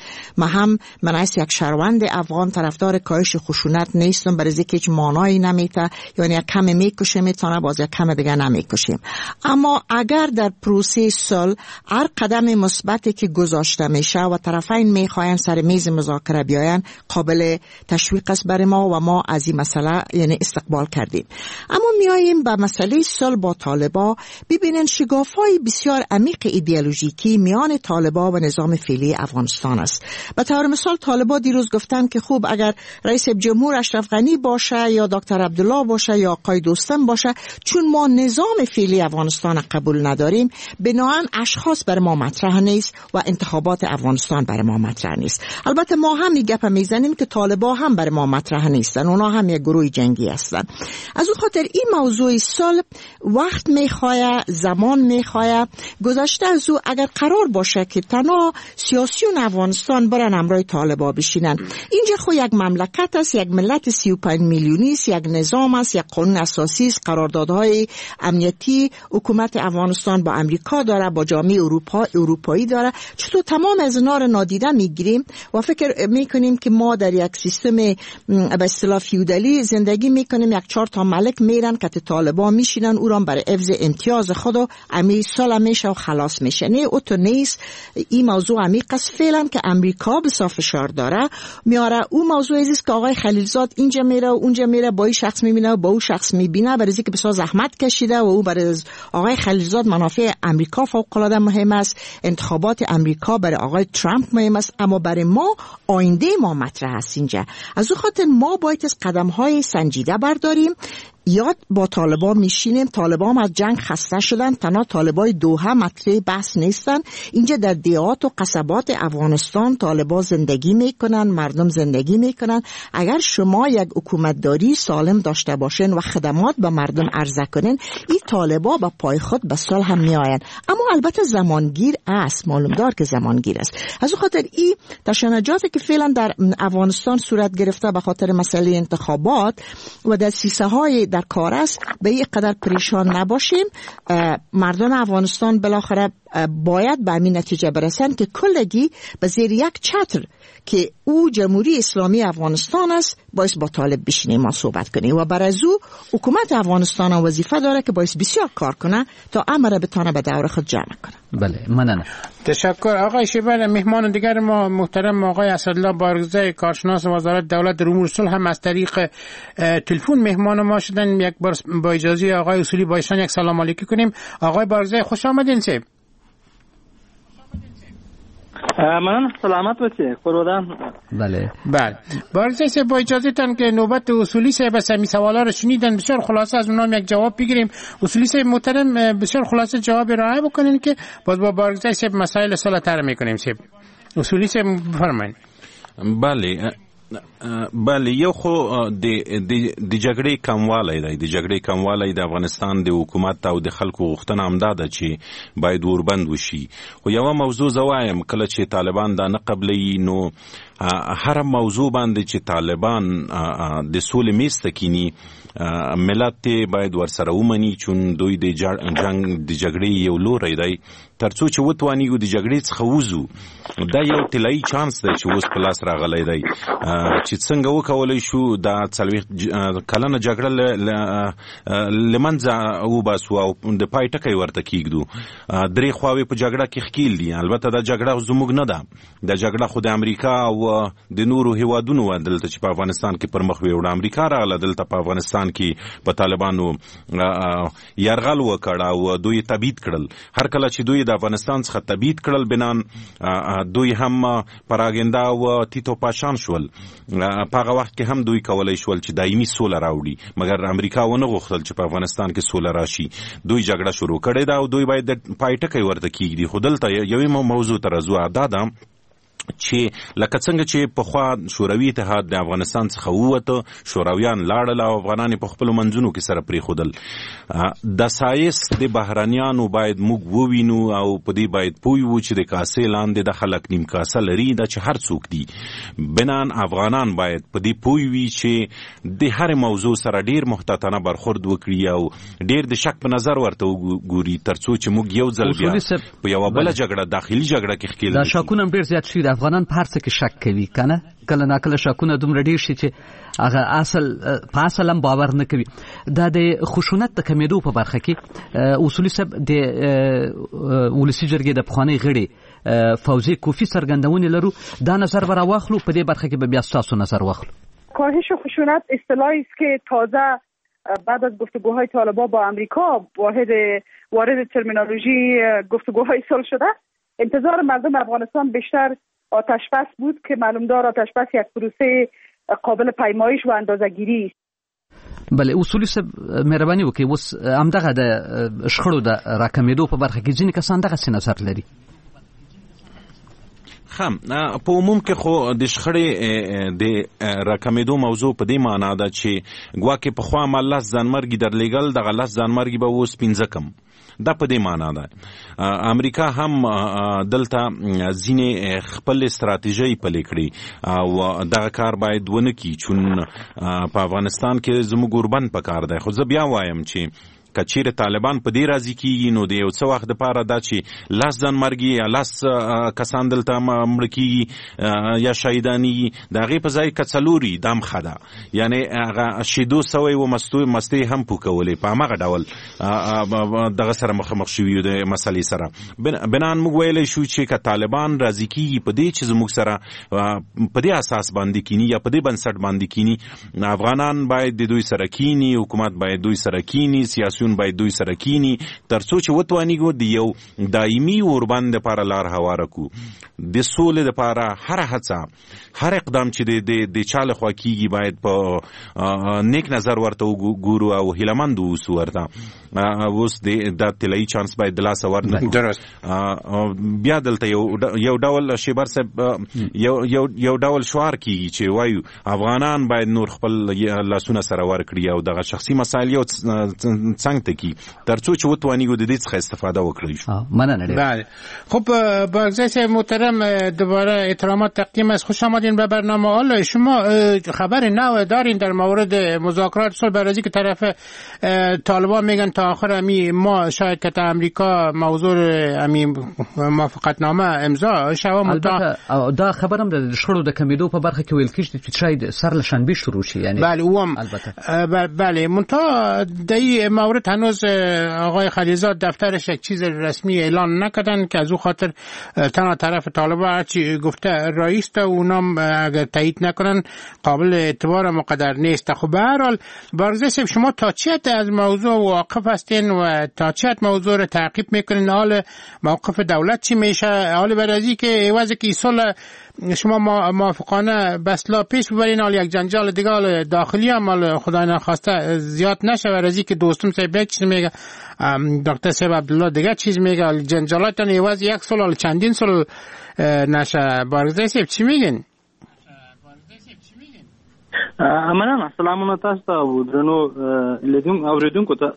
من از یک شهروند افغان طرفدار کاهش خشونت نیستم، برای اینکه هیچ معنایی نمیده، یعنی یک کم میکشه میتونه باز یک کم دیگه نمیکشیم. اما اگر در پروسه صلح هر قدم مثبتی که گذاشته میشه و طرفین میخواین سر میز مذاکره بیاین قابل تشویق است برای ما و ما از این مسئله یعنی استقبال کردیم. اما میاییم به مسئله صلح با طالبا. ببینن شگاف‌های بسیار عمیق ایدئولوژیکی میان طالبا و نظام فعلی افغانستان است. به طور مثال طالبا دیروز گفتن که خوب اگر رئیس جمهور اشرف غنی باشه یا دکتر عبدالله باشه یا آقای دوستم باشه، چون ما نظام فعلی افغانستان قبول نداریم، بنابراین اشخاص بر ما مطرح نیست و انتخابات افغانستان بر ما مطرح نیست. البته ما هم این گپ میزنیم که طالبا هم بر ما مطرح نیستن، اونا هم یک گروه جنگی هستن. از اون خاطر این موضوع صلح وقت میخواه، زمان میخواه. گذشته از او اگر قرار باشه که تنها سیاسیون افغانستان برن همراه طالبا بشینن، اینجا خو یک مملکت است، یک ملت 35 میلیونی است، یک نظام است، یک قانون اساسی است، قراردادهای امنیتی حکومت افغانستان با امریکا داره، با جامعه اروپایی داره. چطور تمام از اینا رو نادیده میگیریم و فکر میکنیم که ما در یک سیستم به اصطلاح فیودالی زندگی میکنیم، یک 4 تا ملک میرن که طالبان میشینن او را برای حفظ امتیاز خود و امی سال میشه و خلاص میشه. نه او تو نیست. این موضوع عمیق است فعلا که امریکا بسیار فشار داره میاره. او موضوع است که آقای خلیلزاد اینجا میره و اونجا میره، با این شخص میبینه و با اون شخص میبینه، برای اینکه بسیار زحمت کشیده و او برای آقای خلیلزاد منافع امریکا فوق العاده مهم است، انتخابات امریکا برای آقای ترامپ مهم است، اما برای ما آینده ما مطرح است اینجا. از اون خاطر ما باید از قدم‌های سنجیده برداریم. یا با طالبان میشینیم. طالبان از جنگ خسته شدن، تنها طالبای دوحه مطرح بحث نیستن. اینجا در دیهات و قصبات افغانستان طالبان زندگی میکنن، مردم زندگی میکنن. اگر شما یک حکومتداری سالم داشته باشین و خدمات به مردم عرضه کنین، این طالبان به پای خود به سال هم میآین. اما البته زمانگیر است، معلوم دار که زمانگیر است. از اون خاطر این تشنجاتی که فعلا در افغانستان صورت گرفته به خاطر مسئله انتخابات و در سیسه های در کار است، به این قدر پریشان نباشیم. مردم افغانستان بالاخره باید به همین نتیجه برسن که کلگی به زیر یک چتر که او جمهوری اسلامی افغانستان است باید با طالب بشینیم ما صحبت کنیم و برای او حکومت افغانستان وظیفه داره که باید بسیار کار کنه تا امر بتونه به دور خود جمع کنه. بله، ممنون. تشکر آقای شیبر. مهمان دیگر ما محترم آقای اسدالله بارگزای کارشناس وزارت دولت در امور صلح هم از طریق تلفن مهمان ما شدن. یک بار با اجازه آقای اصولی بایشان یک سلام علیکی کنیم. آقای بارگزای خوش آمدین. سیب من سلامت باشی خودم. بله بارگزای سیب با اجازه تان که نوبت اصولی سیب بس می سوالا رو شنیدن، بسیار خلاصه از اونام یک جواب بگیریم. اصولی سیب محترم بسیار خلاصه جواب ارائه بکنین که باز با بارگزای سیب مسائل سال تر میکنیم. سیب اصولی سیب بفرمایید. بله یو خو د جګړې کموالی دی، د جګړې کموالی د افغانستان د حکومت او د خلکو غوښتنه همدا ده چې باید وربند وشي. خو یوه موضوع زه وایم، کله چې طالبان دا نه قبلوي نو هر موضوع باندې چې طالبان د سولې میز ته کینی ملت باید ورسره ومني، چون دوی د جنگ د جګړې یو لوری دی. ترڅو چې وتوانیږو د جګړې څخه وځو، دا یو طلایي چانس دی چې اوس په لاس راغلی دی چې څنګه وکولی شو دا 40 کلنه جګړه له منځه وباسو او د پای ټکی ورته کېږدو. درې خواوې په جګړه کې ښکیل دي. البته دا جګړه زموږ نه ده، دا جګړه خو د امریکا او د نورو هیوادونو وه. دلته چې په افغانستان کې پر مخ ویوړه امریکا راغله، دلته په افغانستان کې په طالبانو یرغل وکړ او دوی تبعید کړل. هر کله چې دوی د افغانستان څخه تبعید کړل بنان دوی هم پراګندا او تیتو پاشان شول. په هغه وخت کې هم دوی کولای شول چې دایمي سوله راوړي، مګر امریکا ونه غوښتل چې په افغانستان کې سوله راشي. دوی جګړه شروع کړې ده او دوی باید د پای ټکی ورته کېږدي. خو دلته یوې موضوع ته راځو، دا ده چې لکه څنګه چې پخوا شوروي اتحاد د افغانستان څخه ووته، شورویان لاړل او افغانان په خپلو منځونو کې سره پرېښودل. د سایس د بهرنیانو باید موږ ووینو او په دې باید پوه وو چې د کاسې لاندې د خلک نیم کاسه لري، دا چې هر څوک دي. بنان افغانان باید په دې پوه وي چې د هر موضوع سره ډیر محتاطانه برخورد وکړي او ډیر د شک په نظر ورته وګوري، ترڅو چې موږ یو ځل بیا په یوه بله جګړه، داخلي جګړه کې ښکېل دا شکونه ډیر زیات شي. افغانان په هر څه کې شک کوي کنه، کله ناکله شکونه دومره ډیر شي چې هغه اصل هم باور نه کوي. دا د خشونت د کمیدو په برخه کې اصولي صاحب د ولسی جرګې د پخوانی غړي فوزي کوفی څرګندونې لرو. دا نظر برا واخلو، په دې برخه کې به بیا تاسو نظر واخلو. کاهش خشونت اصطلاحی است که تازه بعد از گفتگوهای طالبان با امریکا وارد ترمینولوژی گفتگوهای صلح شده. انتظار مردم افغانستان بیشتر آتشبس بود که معلوم دار آتشبس یک پروسه قابل پیمایش و اندازه‌گیری است. بله اصولي صاحب مهرباني وکړئ، اوس همدغه د شخړو د راکمېدو په برخه کې ځینې کسان دغه څه نظر لري. په عموم کې خو د شخړې د راکمېدو موضوع په دې معنا ده چې ګواکې پخوا ما 10 ځانمرګي درلېږل، دغه 10 ځانمرګي به اوس 15 کم. دا په دې معنا ده. امریکا هم دلته ځینې خپل استراتیژي پلي کړي او دغه کار باید ونه کړي، چون په افغانستان کې زموږ اوربند پکار دی. خو زه بیا وایم چې کچیر طالبان په دې راضي کیږي نو د یو څه وخت لپاره دا چې 10 ځانمرګي یا 10 کسان دلته مړ کیږي یا شهیدانی، د هغې په ځای کڅلوري دم خده، یعنی هغه شیدو سوی و مستې هم پوکولې په همغه ډول دغه سره مخامخ شوي د مسلې سره. بنان موږ ویلی شو چې که طالبان راضي کیږي په دې چې زموږ سره په دې اساس باندې کینی یا په دې بنسټ باندې کینی، افغانان باید د دوی سره کینی، حکومت باید دوی سره کینی، سیاسي اپوزیسیون باید دوی سره کینی ترڅو چې وتوانیږو د یو دایمي اوربند لپاره لار هواره کو د سولې لپاره هر هڅه هر اقدام چې د چاله خوا کیږي باید په نیک نظر ورته وګورو او هیلمند اوسو ورته اوس د طلایي چانس باید د لاسه ورنکړو درست بیا دلته یو ډول شیبر صاحب یو ډول شعار کیږي چې وایو افغانان باید نور خپل لاسونه سره ورکړي او دغه شخصي مسایل یو څنګه ته کی ترڅو چې وتوانیږو د دې څخه استفاده وکړو. مننه. بله خب بازرسی محترم دوباره احترامات تقدیم است. خوش آمدین به برنامه. حالا شما خبر نو دارین در مورد مذاکرات صلح برازی که طرف طالبان میگن تا آخر امی ما شاید که تا امریکا موضوع امی موافقتنامه امضا شوه. البته دا خبرم د شخړو د کمیدو په برخه کې ویل کېږي چې شاید سر له شنبه شروع شي. یعنی بله اوم بله منتها در این مورد هنوز آقای خلیزاد دفترش یک چیز رسمی اعلان نکردن که از او خاطر تنها طرف طالبان هرچی گفته رئیس تا اونام اگر تایید نکنن قابل اعتبار مقدر نیست. خب به هر حال بارزه شما تا چه حد از موضوع واقف هستین و تا چه حد موضوع رو تعقیب میکنین؟ حال موقف دولت چی میشه؟ حال برازی که عوض که صلح شما موافقانه بسلا پیش ببرین حال یک جنجال دیگه داخلی هم حال خدای نخواسته زیاد نشه و رازی که دوستم صاحب یک چیز میگه دکتر صاحب عبدالله دیگه چیز میگه جنجالات عوض یک سال حال چندین سال نشه. بارزه صاحب چی میگین؟ مننه. سلامونه تاسو ته او درنو اوریدونکو ته.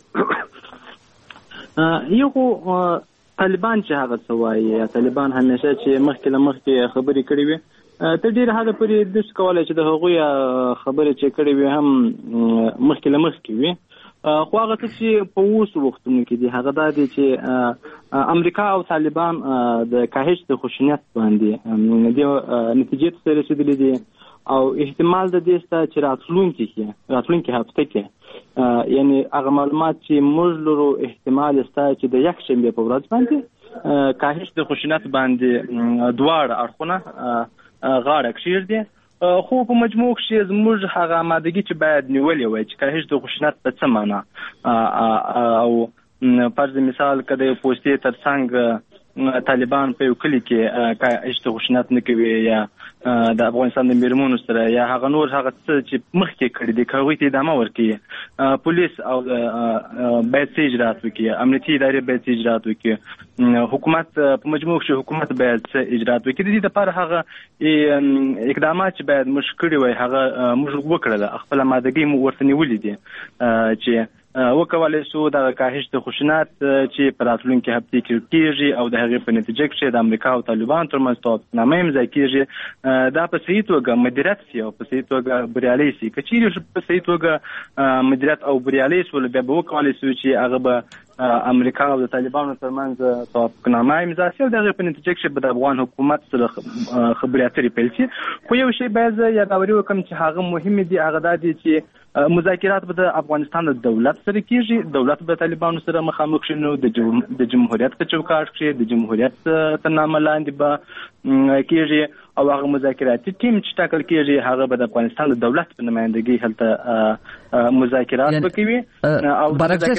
یو خو طالبان چې هغه څه وایي طالبان همیشه چې مخکې له مخکې خبرې کړې وي ته ډېر حده پورې دوست کولی چې د هغوی خبرې چې کړې وي هم مخکې له مخکې وي خو هغه څه چې په اوس وختونو کې دي هغه دا دی چې امریکا او طالبان د کاهش د خشونت باندې د نتیجې ته رسېدلي دي او احتمال د دې شته چې راتلونکي هفته کې یعنی هغه معلومات چې موږ لرو احتمال شته چې د یکشنبې په ورځ باندې کاهش د خشونت باندې دواړه اړخونه غاړه کښېږدي. خو په مجموع کې زموږ هغه آمادګي چې باید نیولې وای چې کاهش د خشونت په څه معنا او فرض مثال که د پوستې ترڅنګ طالبان په یو کلي کې کاهش د خشونت نه کوي یا د افغانستان د میرمنو سره یا هغه نور هغه څه چې مخکې کړي دي که هغوی ته ادامه ورکړي پولیس او باید څه اجرات وکړي امنیتي ادارې باید څه اجرات وکړي حکومت په مجموع کې حکومت باید څه اجرات وکړي. د دې لپاره هغه اقدامات چې باید موږ کړي وای هغه موږ وکړل خپل آمادګي مو ورته نیولې دي چې وکولای شو د کاهش د خشونت چې په راتلونکي هفته کې کېږي او د هغې په نتیجه کې د امریکا او طالبان ترمنځ توافقنامه امضا کېږي دا په صحیح توګه مدیریت شي او په صحیح توګه بریالي شي. که چیرې په صحیح توګه مدیریت او بریالي شول بیا به وکولای شو چې هغه به امریکا او د طالبانو ترمنځ توافقنامه امضا شي او د هغې په نتیجه کې به د افغان حکومت سره خبرې اترې پیل شي. خو یو شی باید زه یاداوري وکړم چې هغه مهم دي هغه دا دی چې مذاکرات به د افغانستان د دولت سره کېږي دولت به طالبانو سره مخامخ شي نو د جمهوریت په چوکاټ کې د جمهوریت تر نامه لاندې به کېږي او هغه مذاکراتي ټیم چې ټاکل کېږي هغه به د افغانستان د دولت په نمایندګۍ هلته مذاکرات وکوي. برعکس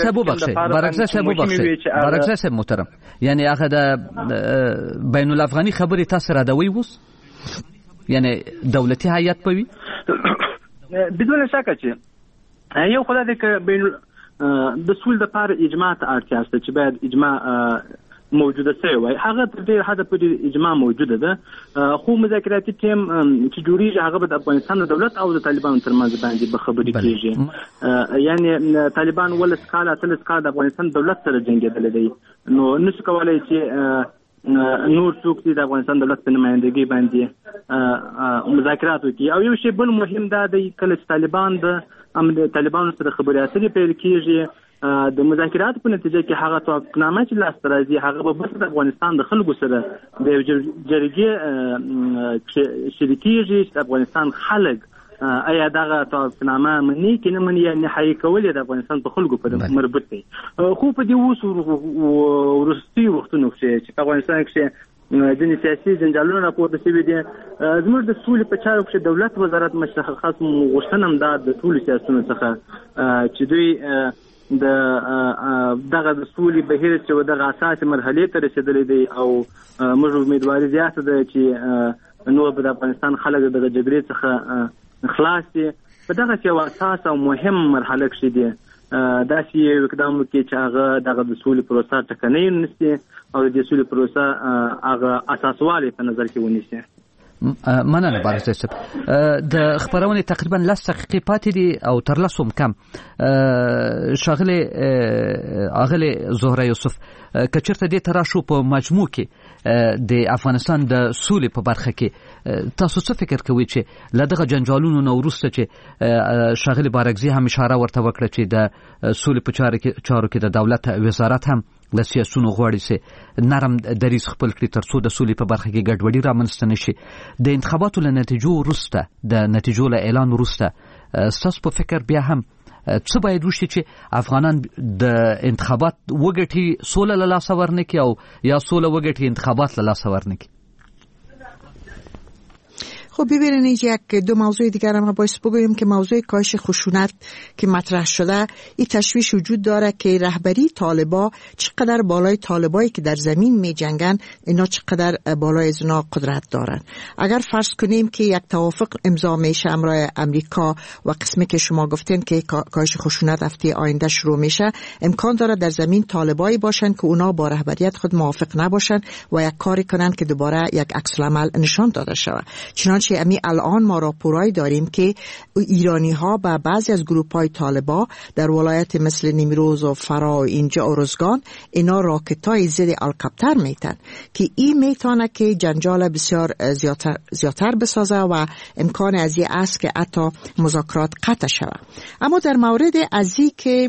صاحب محترم یعنی هغه د بین الافغاني خبرې تاسو را دوي وس یعنی دولتي هیئت پوي بدون شک چې یو خدای دې ک بین د سول د پاره اجماع ته اړتیا شته چې باید اجماع موجوده شوی وای هغه تر ډیر حد پورې اجماع موجوده ده خو مذاکراتي ټیم چې جوړیږي هغه به د افغانستان د دولت او د طالبانو ترمنځ باندې به خبرې کېږي. یعنی طالبان ولس کال اتل کال د افغانستان دولت سره جنګېدل دي نو نشي کولای چې نور څوک د افغانستان دولت په نمایندګۍ باندې مذاکرات وکړي. او یو شی بل مهم دا دی کله چې طالبان د طالبانو سره خبرې اترې پیل کېږي د مذاکرات په نتیجه کې هغه توافقنامه چې لاسته راځي هغه به بس د افغانستان د خلکو سره د جرګې شریکېږي چې د افغانستان خلک ایا دغه توافقنامه مني که نه مني یا نهایي کول د افغانستان په خلکو پورې مربوط دی. خو په دې اوس وروستي وختونو کې چې په افغانستان کې ځینې سیاسي جنجالونه راپورته شوي دي زموږ د سولې په چارو کې دولت وزارت مشخص غوښتنه هم دا د ټولو سیاستونو څخه چې دوی دغه د سولې بهیر چې دغه اساسي مرحلې ته رسیدلی دی او موږ امیدواري زیاته ده چې نور به د افغانستان خلک دغه جګړې څخه خلاص دي. په دغه یو اساس او مهم مرحله کې دي داسې یو اقدام وکړي چې هغه دغه د سولې پروسه ټکنۍ ونیسي او د سولې پروسه هغه اساسوالی په نظر کې ونیسي. مننه بارز صاحب. د خبرونه تقریبا 10 دقیقې پاتې دي او تر لاسو کم. شاغله زهره یوسف کچرته دې تراشو په مجموع کې د افغانستان د سولې په برخه کې تاسو څه فکر کوئ چې لدغه جنجالونو نو وروسته چې شاغله بارګزی هم اشاره ورته وکړه چې د سولې په چارو کې د دولت وزارت هم د سیاسونو غواړي چې نرم دریځ خپل کړي ترڅو د سولې په برخه کې ګډوډي رامنځته نشي. د انتخاباتو له نتیجو وروسته د نتیجو له اعلان وروسته تاسو په فکر بیا هم څه باید وشي چې افغانان د انتخابات وګټي سوله له لاسه ورنکي او یا سوله وګټي انتخابات له لاسه ورنکي؟ خب ببینید یک دو موضوع دیگر هم باید بگویم که موضوع کاهش خشونت که مطرح شده این تشویش وجود داره که رهبری طالبا چقدر بالای طالبایی که در زمین می جنگن اینا چقدر بالای از اونا قدرت دارن. اگر فرض کنیم که یک توافق امضا میشه امرای امریکا و قسمی که شما گفتین که کاهش خشونت هفته آینده شروع میشه، امکان داره در زمین طالبایی باشن که اونا با رهبریت خود موافق نباشن و یک کاری کنن که دوباره یک عکس العمل نشان داده شود. چنانچه امی الان ما راپورایی داریم که ایرانی ها با بعضی از گروپ های طالبا در ولایت مثل نیمروز و فرا و اینجا ارزگان اینا راکت های ضد الکاپتر میتن که این میتونه که جنجال بسیار زیادتر بسازه و امکان از این است که حتی مذاکرات قطع شود. اما در مورد ازی که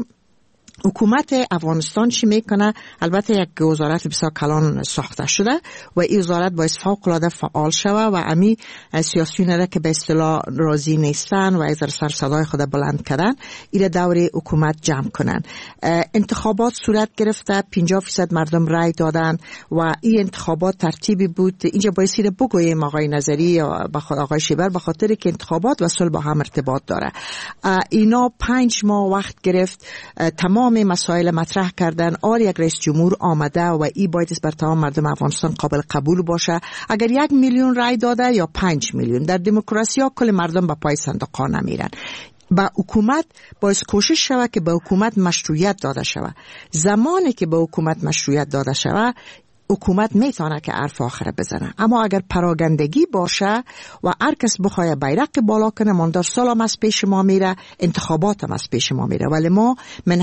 حکومت افغانستان چی میکنه، البته یک وزارت بسیار کلان ساخته شده و این وزارت باید فوق العاده فعال شود و امی سیاسیون که به اصطلاح راضی نیستن و از سر صدای خود بلند کردن این دور حکومت جمع کنن. انتخابات صورت گرفته، 50% مردم رای دادن و این انتخابات ترتیبی بود. اینجا باید رو بگویم آقای نظری و آقای شیبر به خاطر که انتخابات و صلح با هم ارتباط داره. اینا 5 ماه وقت گرفت، تمام مسائل مطرح کردن. یک رئیس جمهور آمده و این باید بر تمام مردم افغانستان قابل قبول باشه. اگر 1 میلیون رای داده یا 5 میلیون، در دموکراسی ها کل مردم به پای صندوق ها نمیرن. با حکومت باید کوشش شود که به حکومت مشروعیت داده شود. زمانی که به حکومت مشروعیت داده شود حکومت میتونه که حرف آخره بزنه. اما اگر پراگندگی باشه و هر کس بخواد بیرق بالا کنه، ماندار سالم از پیش ما میره، انتخابات هم از پیش ما میره. ولی ما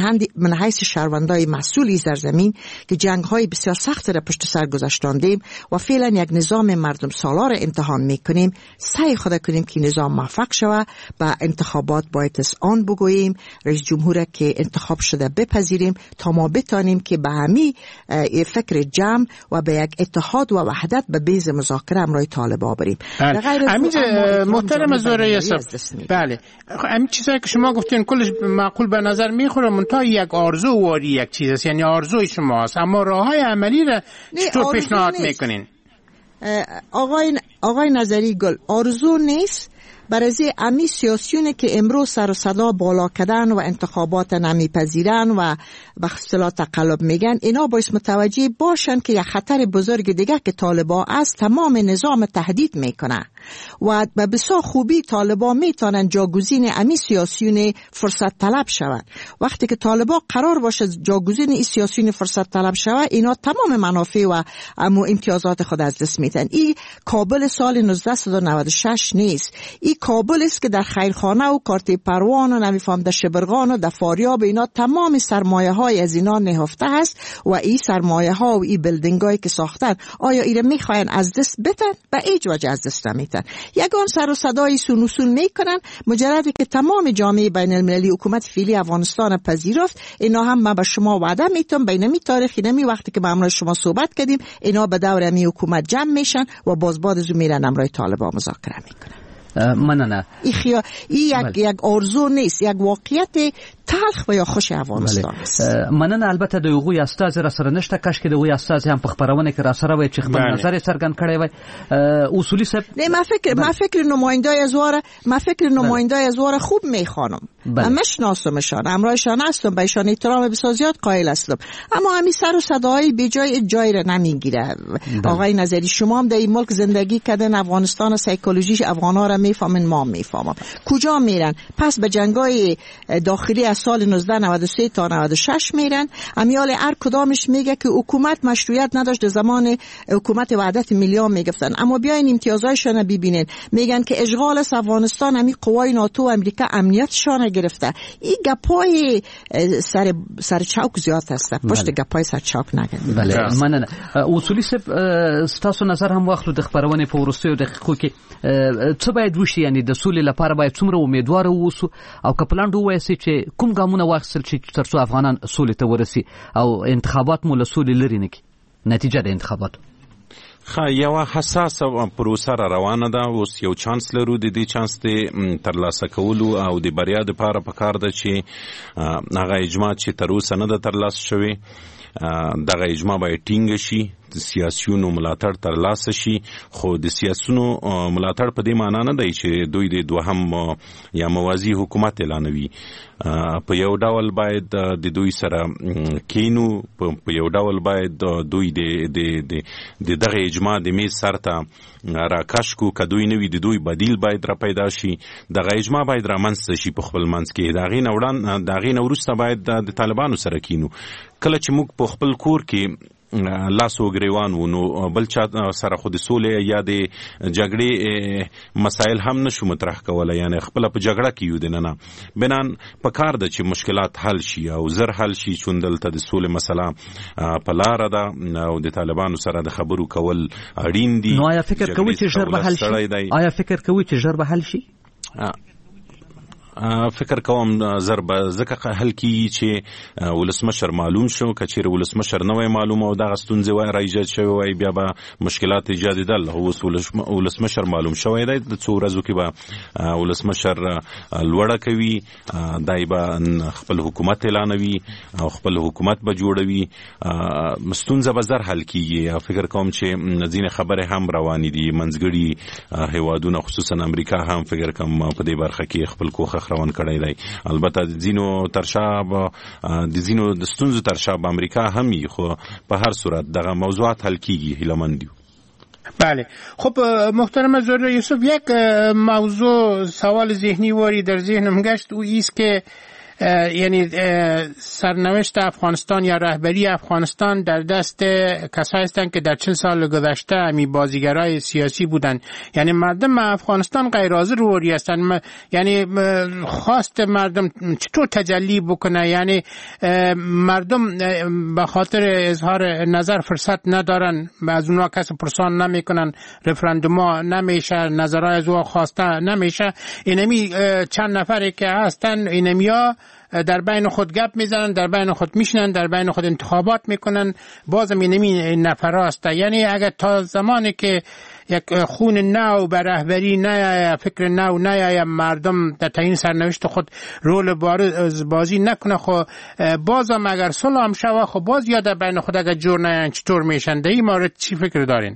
من حیث شهروندای مسئولی در زمین که جنگ های بسیار سخت را پشت سر گذاشتاندیم و فعلا یک نظام مردم سالار امتحان میکنیم، سعی خود کنیم که نظام موفق شود. با انتخابات باید آن بگوییم، رئیس جمهور که انتخاب شده بپذیریم تا ما بتانیم که به همین فکر جمع و به یک اتحاد و وحدت به بیز مذاکره امرای طالبا بریم. محترم زهره یوسف، بله همین چیزایی که شما گفتین کلش معقول به نظر میخوره، منتها یک آرزو واری یک چیز است، یعنی آرزوی شماست، اما راههای عملی را چطور پیشنهاد میکنین؟ آقای نظری گل، آرزو نیست. برای امی سیاسیونه که امروز سر و صدا بالا کردن و انتخابات نمیپذیرن و به اصطلاح تقلب میگن، اینا باید متوجه باشن که یک خطر بزرگ دیگه که طالبا از تمام نظام تهدید میکنه و به بسیار خوبی طالبا میتونن جاگزین امی سیاسیون فرصت طلب شون. وقتی که طالبا قرار باشه جاگزین این سیاسیون فرصت طلب شون، اینا تمام منافع و امتیازات خود از دست میدن. این کابل سال 1996 نیست. این کابل است که در خیرخانه و کارت پروان و نمیفهم در شبرغان و در فاریاب اینا تمام سرمایه های از اینا نهفته هست و این سرمایه ها و این بیلدینگ هایی که ساختن آیا ایره میخواین از دست بتن؟ به هیچ وجه از دست نمیتن. یگان سر و صدای سونوسون میکنن، مجردی که تمام جامعه بین المللی حکومت فعلی افغانستان پذیرفت. اینا هم من به شما وعده میتونم بین می تاریخی نمی وقتی که با امروز شما صحبت کردیم اینا به دور می حکومت جمع میشن و باز بعد از میرن امروز طالبان مذاکره میکنن. مننه. این یک آرزو نیست، یک واقعیت تلخ و یا خوش افغانستان است. مننه. البته د یوغوی استاد را سره نشته، کاش کې د یوغوی استاد هم په خبرونه کې را سره وای چې خپل نظر څرګند کړی وای. اصولی صاحب نه، ما فکر نمایندای ازوار خوب میخوانم، من میشناسمشان، همراهشان هستم، به ایشان احترام بسیار زیاد قائل هستم، اما همین سر و صداهای بی جای را نمیگیره. آقای نظری، شما هم در این ملک زندگی کردن، افغانستان و سایکولوژیش افغانا را میفهمن، ما میفهمم. کجا میرن؟ پس به جنگای داخلی از سال 1993 تا 96 میرن. امیال هر کدامش میگه که حکومت مشروعیت نداشت، در زمان حکومت وحدت ملی میگفتن. اما بیاین امتیازایشون ببینین، میگن که اشغال از افغانستان همین قوای ناتو و امریکا امنیتشان گرفته. این گپای سر چوک زیاد هست، پشت گپای سر چوک نگن. بله، مننه. اصولی صاحب، ستاسو نظر هم واخلو د خبرونه په وروستیو دقیقو کې څه باید وشي؟ یعنی د سولې لپاره باید څومره امیدوار اوسو او که پلان وایي چې کوم ګامونه واخیستل شي ترڅو افغانان سولې ته ورسي او انتخابات مو له سولې لري نه کی نتیجه د انتخابات؟ یو حساسه پروسه را روانه ده. اوس یو چانس لرو، د دې چانس ته ترلاسه کولو او د بریا لپاره پکار ده چې هغه اجماع چې تر اوسه نه ده ترلاسه شوی، دغه اجماع باید ټینګ شي، د سیاسيونو ملاتړ ترلاسه شي. خو د سیاسيونو ملاتړ په دې معنی نه دی چې دوی د دوهم یا موازی حکومت اعلانوي. په یو ډول باید د دوی سره کینو، په یو ډول باید دوی د دغه اجماع د میز سر ته راکش کو، که دوی نوي د دوی بدیل باید را پیدا شي، دغه اجماع باید رامنځته شي په خپل منځ کې. دغه نه وروسته باید د طالبانو سره کینو. کله چې موږ په خپل کور کې لاس وګریوان ونو بل چا سره خو د سولې یا د جګړې مسایل هم نشو مطرح کولای، یعنی خپل په جګړه کې یو دننه بنان په کار ده چې مشکلات حل شي او زر حل شي. چون دلته د سولې مسله په لار ده او د طالبانو سره د خبرو کول اړین دي. نو آیا فکر کوي چې ژر به حل شي؟ آیا فکر کوي چې ژر به حل شي؟ فکر کوم زر به ځکه حل کیږي چې ولسمشر معلوم شو. که چیرې ولسمشر نه وای معلوم او دغه ستونزې وای راایجاد شوی وای، بیا به مشکلات ایجادېدل. اوس ولسمشر معلوم شوی دی، د څو ورځو کې به ولسمشر لوړه کوي، دای به خپل حکومت اعلانوي او خپل حکومت به جوړوي. ستونزه به زر حل کیږي. فکر کوم چې ځینې خبرې هم روانې دي، منځګړي هیوادونه خصوصا امریکا هم فکر کوم په دې برخه کې خپل کوښښ روان کړی دی. البته د ځینو د ستونزو ترشاب امریکا هم یې، خو په هر صورت دغه موضوعات حل کیږي. هیلمند یو. بله. خب محترم زهره یوسف، یک موضوع سوال ذهنی واری در ذهنم گشت، او ایست که یعنی سرنوشت افغانستان یا رهبری افغانستان در دست کسایی هستند که در 40 سال گذشته همی بازیگرای سیاسی بودند. یعنی مردم افغانستان غیر حاضر روری هستند. یعنی خواست مردم چطور تجلی بکنه؟ یعنی مردم به خاطر اظهار نظر فرصت ندارن، از اونها کسی پرسان نمیکنن، رفراندوم نمیشه، نظرهای از اونها خواسته نمیشه. اینمی چند نفری که هستن اینمیا در بین خود گپ میزنن، در بین خود میشنن، در بین خود انتخابات میکنن، بازم اینمی نفر هست. یعنی اگر تا زمانی که یک خون نو به رهبری نیاید، فکر نو نیاید، مردم در تعیین سرنوشت خود رول بازی نکنه، خب بازم اگر صلح هم شود، خب باز یا در بین خود اگر جور نیاین چطور میشن؟ در این مورد چی فکر دارین؟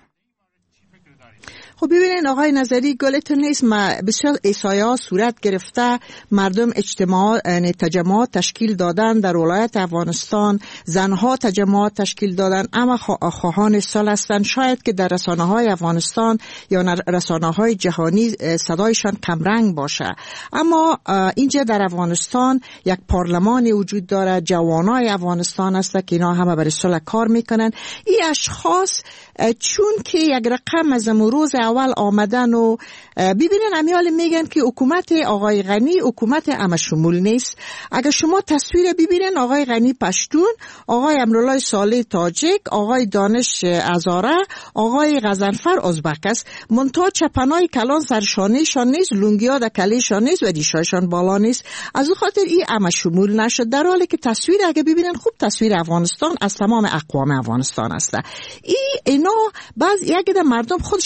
خب ببینین آقای نظری، گلتون نیست، بسیار ایسایا صورت گرفته، مردم تجمعات تشکیل دادن در ولایت افغانستان، زنها تجمعات تشکیل دادن، اما خواهان صلح هستند. شاید که در رسانه‌های افغانستان یا رسانه‌های جهانی صدایشان کمرنگ باشه، اما اینجا در افغانستان یک پارلمانی وجود داره، جوانای افغانستان هست که اینا همه برای صلح کار میکنن. این اشخاص چون که یک رقم از امروز اول آمدن و ببینن امیال میگن که حکومت آقای غنی حکومت همه شمول نیست. اگر شما تصویر ببینن، آقای غنی پشتون، آقای امرالله صالح تاجیک، آقای دانش هزاره، آقای غضنفر ازبک است، منتها چپنای کلان سرشانهشان نیست، لونگیا در کلیشان نیست و دیشایشان بالا نیست. از اون خاطر این همه شمول نشد، در حالی که تصویر اگر ببینن خوب تصویر افغانستان از تمام اقوام افغانستان است. اینا بعض یک مردم خودشان خود به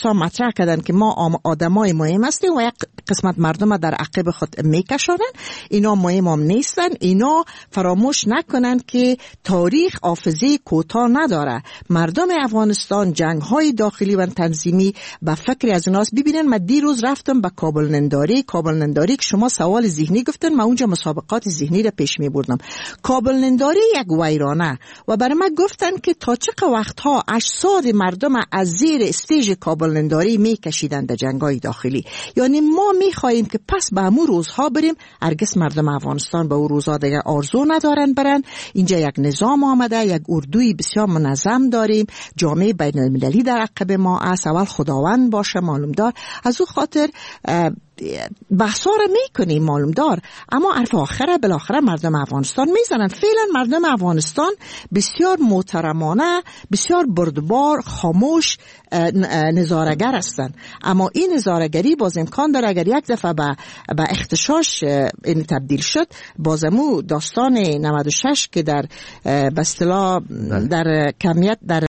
کسا مطرح کردن که ما آدمای مهم هستیم و یک قسمت مردم در عقب خود میکشانن. اینا مهم هم نیستن. اینا فراموش نکنن که تاریخ حافظه کوتاه نداره. مردم افغانستان جنگ های داخلی و تنظیمی به فکر از ایناست. ببینن من دیروز رفتم به کابل ننداری که شما سوال ذهنی گفتن، من اونجا مسابقات ذهنی را پیش می بردم. کابل ننداری یک ویرانه و برای من گفتن که تا چه وقتها اجساد مردم از زیر استیج کابل ننداری می کشیدن در جنگ‌های داخلی. یعنی ما می خواهیم که پس به همون روزها بریم. هرگز مردم افغانستان به اون روزها دیگه آرزو ندارن برن. اینجا یک نظام آمده، یک اردوی بسیار منظم داریم، جامعه بین المللی در عقب ما است. اول خداوند باشه معلوم دار. از اون خاطر بحثا رو میکنیم معلوم دار، اما حرف آخره بالاخره مردم افغانستان میزنن. فعلا مردم افغانستان بسیار محترمانه، بسیار بردبار، خاموش نظارگر هستند. اما این نظارگری باز امکان داره اگر یک دفعه به اختشاش این تبدیل شد، بازمو داستان 96 که در به اصطلاح در کمیت در